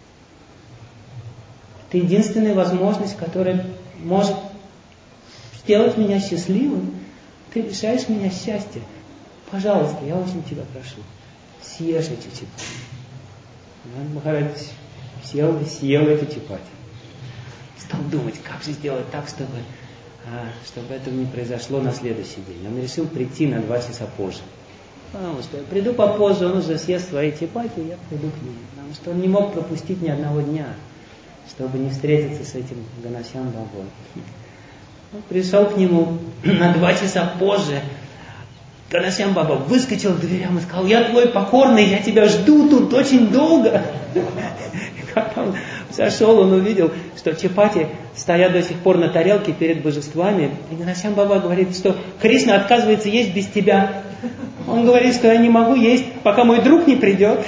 Это единственная возможность, которая может сделать меня счастливым. Ты лишаешь меня счастья. Пожалуйста, я очень тебя прошу, съешь эти чапати. Махарадж съел эти чапати. Стал думать, как же сделать так, чтобы этого не произошло на следующий день. Он решил прийти на 2 часа позже. Потому что я приду попозже, он уже съест свои чапати, и я приду к нему. Потому что он не мог пропустить ни одного дня, чтобы не встретиться с этим Ганасьям Бабой. Он пришел к нему на 2 часа позже. Ганасьям Баба выскочил к дверям и сказал: я твой покорный, я тебя жду тут очень долго. И когда он зашел, он увидел, что чапати стоят до сих пор на тарелке перед божествами. И Ганасьям Баба говорит, что Кришна отказывается есть без тебя. Он говорит, что я не могу есть, пока мой друг не придет.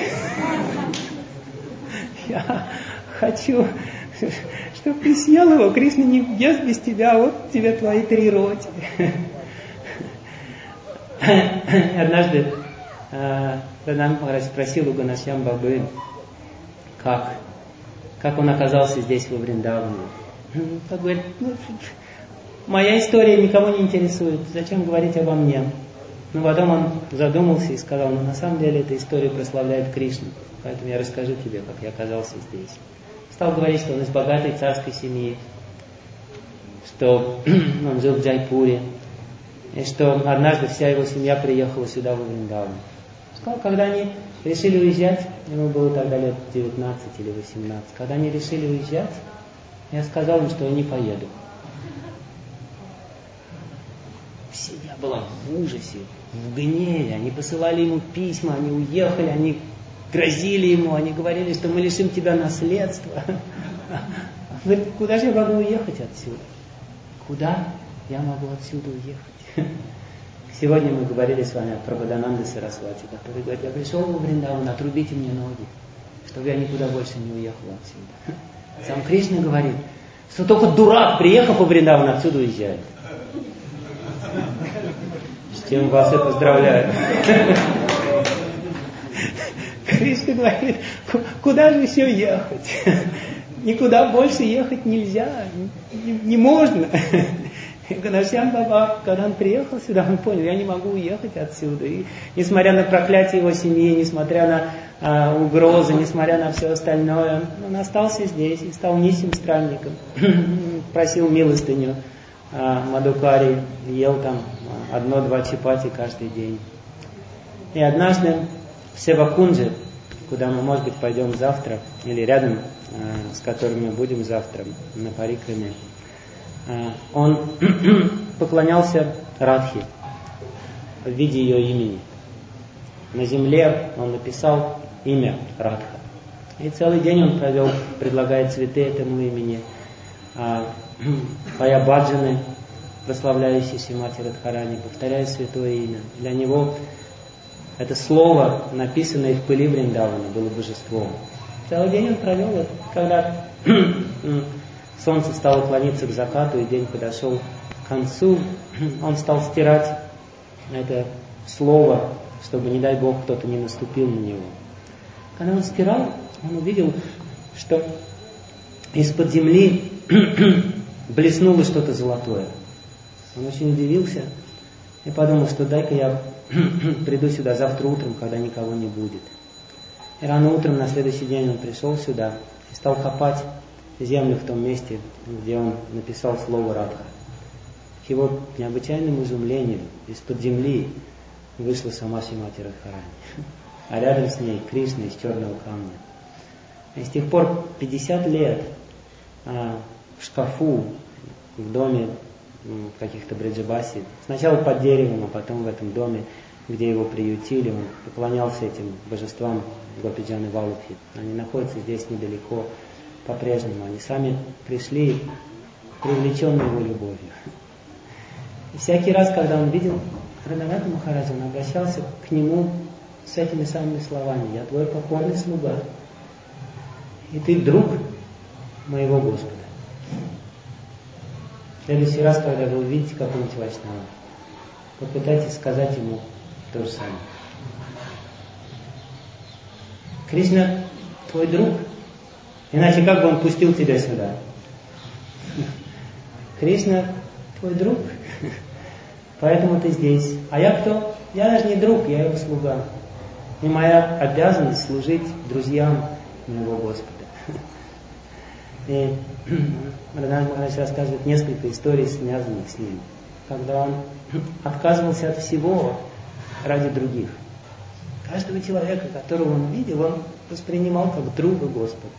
Я хочу, чтобы ты съел его. Кришна не ест без тебя, вот тебе твои 3 роти. Однажды Ранарат Махарадж спросил у Ганасьям Бабы, как он оказался здесь, во Вриндаване. Он говорит: моя история никого не интересует, зачем говорить обо мне? Но потом он задумался и сказал, на самом деле эта история прославляет Кришну, поэтому я расскажу тебе, как я оказался здесь. Стал говорить, что он из богатой царской семьи, что он жил в Джайпуре, и что однажды вся его семья приехала сюда, во Вриндаван. Сказал, когда они решили уезжать, ему было тогда лет 19 или 18, когда они решили уезжать, я сказал им, что я не поеду. Семья была в ужасе, в гневе, они посылали ему письма, они уехали, они грозили ему, они говорили, что мы лишим тебя наследства. Говорит, куда же я могу уехать отсюда? Куда я могу отсюда уехать? Сегодня мы говорили с вами о Прабхадананде Сарасвати, который говорит, я пришел в Вриндаван, отрубите мне ноги, чтобы я никуда больше не уехал отсюда. Сам Кришна говорит, что только дурак, приехав в Вриндаван, отсюда уезжает. С чем вас и поздравляю. Кришна говорит, куда же еще ехать? Никуда больше ехать нельзя, не можно. Ганашьям Баба, когда он приехал сюда, он понял, я не могу уехать отсюда. И несмотря на проклятие его семьи, несмотря на угрозы, несмотря на все остальное, он остался здесь и стал нищим странником. Просил милостыню Мадукари, ел там 1-2 чапати каждый день. И однажды в Севакунже, куда мы, может быть, пойдем завтра, или рядом с которым мы будем завтра на Парикраме, он поклонялся Радхе в виде ее имени. На земле он написал имя Радха. И целый день он провел, предлагая цветы этому имени, поя баджаны, прославляющие Шримати Радхарани, повторяя святое имя. Для него это слово, написанное в пыли Вриндавана, было божеством. Целый день он провел это. Когда солнце стало клониться к закату, и день подошел к концу, он стал стирать это слово, чтобы, не дай Бог, кто-то не наступил на него. Когда он стирал, он увидел, что из-под земли блеснуло что-то золотое. Он очень удивился и подумал, что дай-ка я приду сюда завтра утром, когда никого не будет. И рано утром на следующий день он пришел сюда и стал копать землю в том месте, где он написал слово Радха. К его необычайному изумлению из-под земли вышла сама Шримати Радхарани, а рядом с ней Кришна из черного камня. И с тех пор 50 лет в шкафу, в доме каких-то бриджабаси, сначала под деревом, а потом в этом доме, где его приютили, он поклонялся этим божествам Гопиджаны Валабхи. Они находятся здесь недалеко по-прежнему. Они сами пришли, привлеченные его любовью. И всякий раз, когда он видел Радханата Махараджа, он обращался к нему с этими самыми словами: «Я твой покорный слуга, и ты друг моего Господа». В следующий раз, когда вы увидите какого-нибудь вайшнава, попытайтесь сказать ему то же самое. Кришна твой друг, иначе как бы он пустил тебя сюда? Кришна твой друг, поэтому ты здесь. А я кто? Я даже не друг, я его слуга. И моя обязанность служить друзьям моего Господа. И Радханата Махарадж рассказывает несколько историй, связанных с ним, когда он отказывался от всего ради других. Каждого человека, которого он видел, он воспринимал как друга Господа.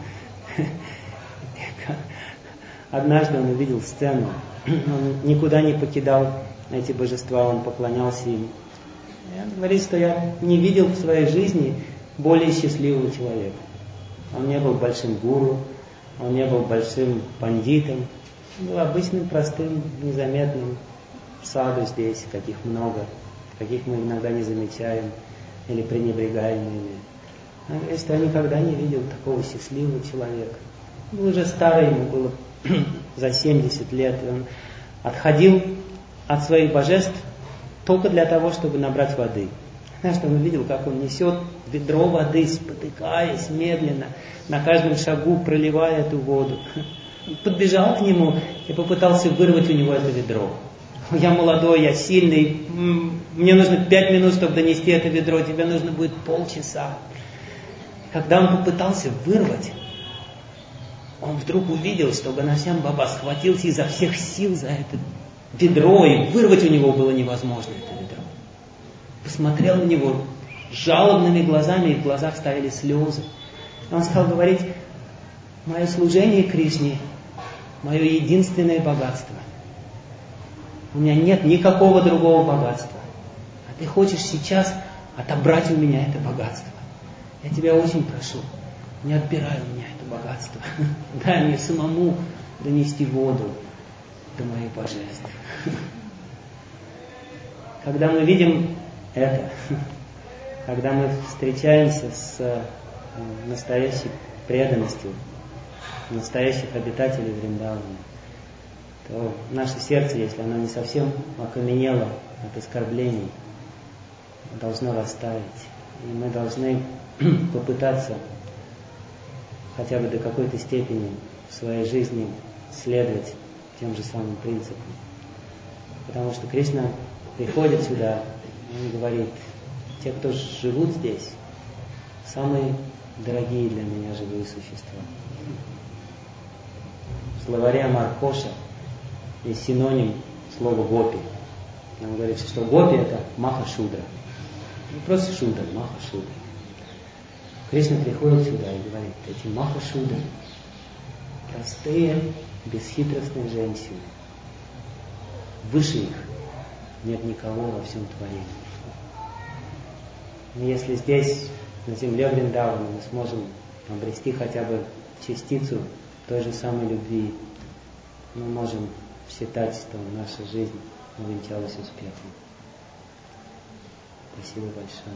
Однажды он увидел сцену, он никуда не покидал эти божества, он поклонялся им. И он говорит, что я не видел в своей жизни более счастливого человека. Он не был большим гуру, он не был большим пандитом, он был обычным, простым, незаметным саду здесь, каких много, каких мы иногда не замечаем или пренебрегаем ими. Он говорит, что я никогда не видел такого счастливого человека. Он был уже старый, ему было за 70 лет, и он отходил от своих божеств только для того, чтобы набрать воды. Знаешь, что он увидел, как он несет ведро воды, спотыкаясь медленно, на каждом шагу проливая эту воду. Он подбежал к нему и попытался вырвать у него это ведро. я молодой, я сильный, мне нужно 5 минут, чтобы донести это ведро, тебе нужно будет полчаса. Когда он попытался вырвать, он вдруг увидел, что Ганасьям Баба схватился изо всех сил за это ведро, и вырвать у него было невозможно это ведро. Посмотрел на него жалобными глазами, и в глазах стояли слезы. И он стал говорить: мое служение Кришне, мое единственное богатство. У меня нет никакого другого богатства. А ты хочешь сейчас отобрать у меня это богатство. Я тебя очень прошу, не отбирай у меня это богатство. Дай мне самому донести воду до моих божеств. Когда мы видим это, когда мы встречаемся с настоящей преданностью настоящих обитателей Вриндавана, то наше сердце, если оно не совсем окаменело от оскорблений, должно растаять. И мы должны попытаться хотя бы до какой-то степени в своей жизни следовать тем же самым принципам. Потому что Кришна приходит сюда, и он говорит: те, кто живут здесь, самые дорогие для меня живые существа. В словаре Маркоша есть синоним слова гопи. Он говорит, что гопи это маха-шудра. Не просто шудра, маха-шудра. Кришна приходит сюда и говорит: эти маха-шудры, простые, бесхитростные женщины. Выше их нет никого во всем творении. И если здесь, на земле Вриндавана, мы сможем обрести хотя бы частицу той же самой любви, мы можем считать, что наша жизнь увенчалась успехом. Спасибо большое.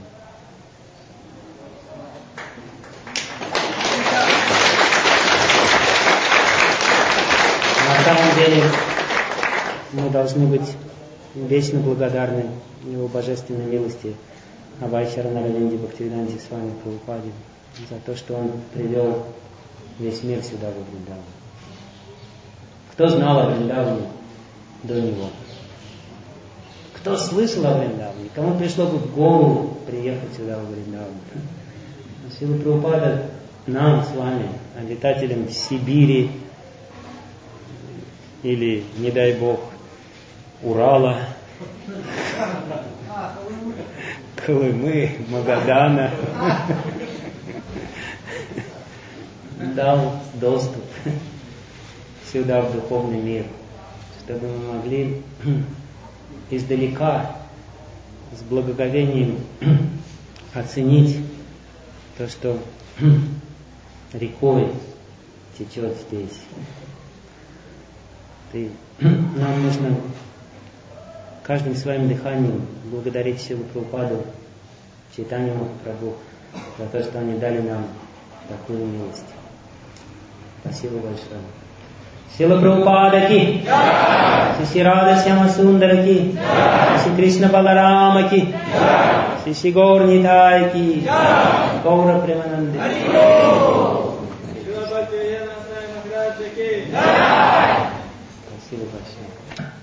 На самом деле мы должны быть вечно благодарны Его божественной милости Абхай-Чаранарвинде Бхактивиданте Свами Прабхупаде за то, что Он привел весь мир сюда, во Вриндаван. Кто знал о Вриндаване до него? Кто слышал о Вриндаване? Кому пришло бы в голову приехать сюда, во Вриндаван? Шрила Прабхупада нам с вами, обитателям Сибири или, не дай Бог, Урала, Колымы, Магадана, дал доступ сюда, в духовный мир, чтобы мы могли издалека, с благоговением оценить то, что рекой течет здесь. Нам нужно каждым своим дыханием благодарить Шрилу Прабхупаду, Чайтанью Махапрабху за то, что они дали нам такую милость. Спасибо большое. Шрила Прабхупада ки, Шри Рада Сьяма Сундара ки, Шри Кришна Баларама ки, Шри Гаур Нитай ки, Гаура Премананде. Спасибо большое.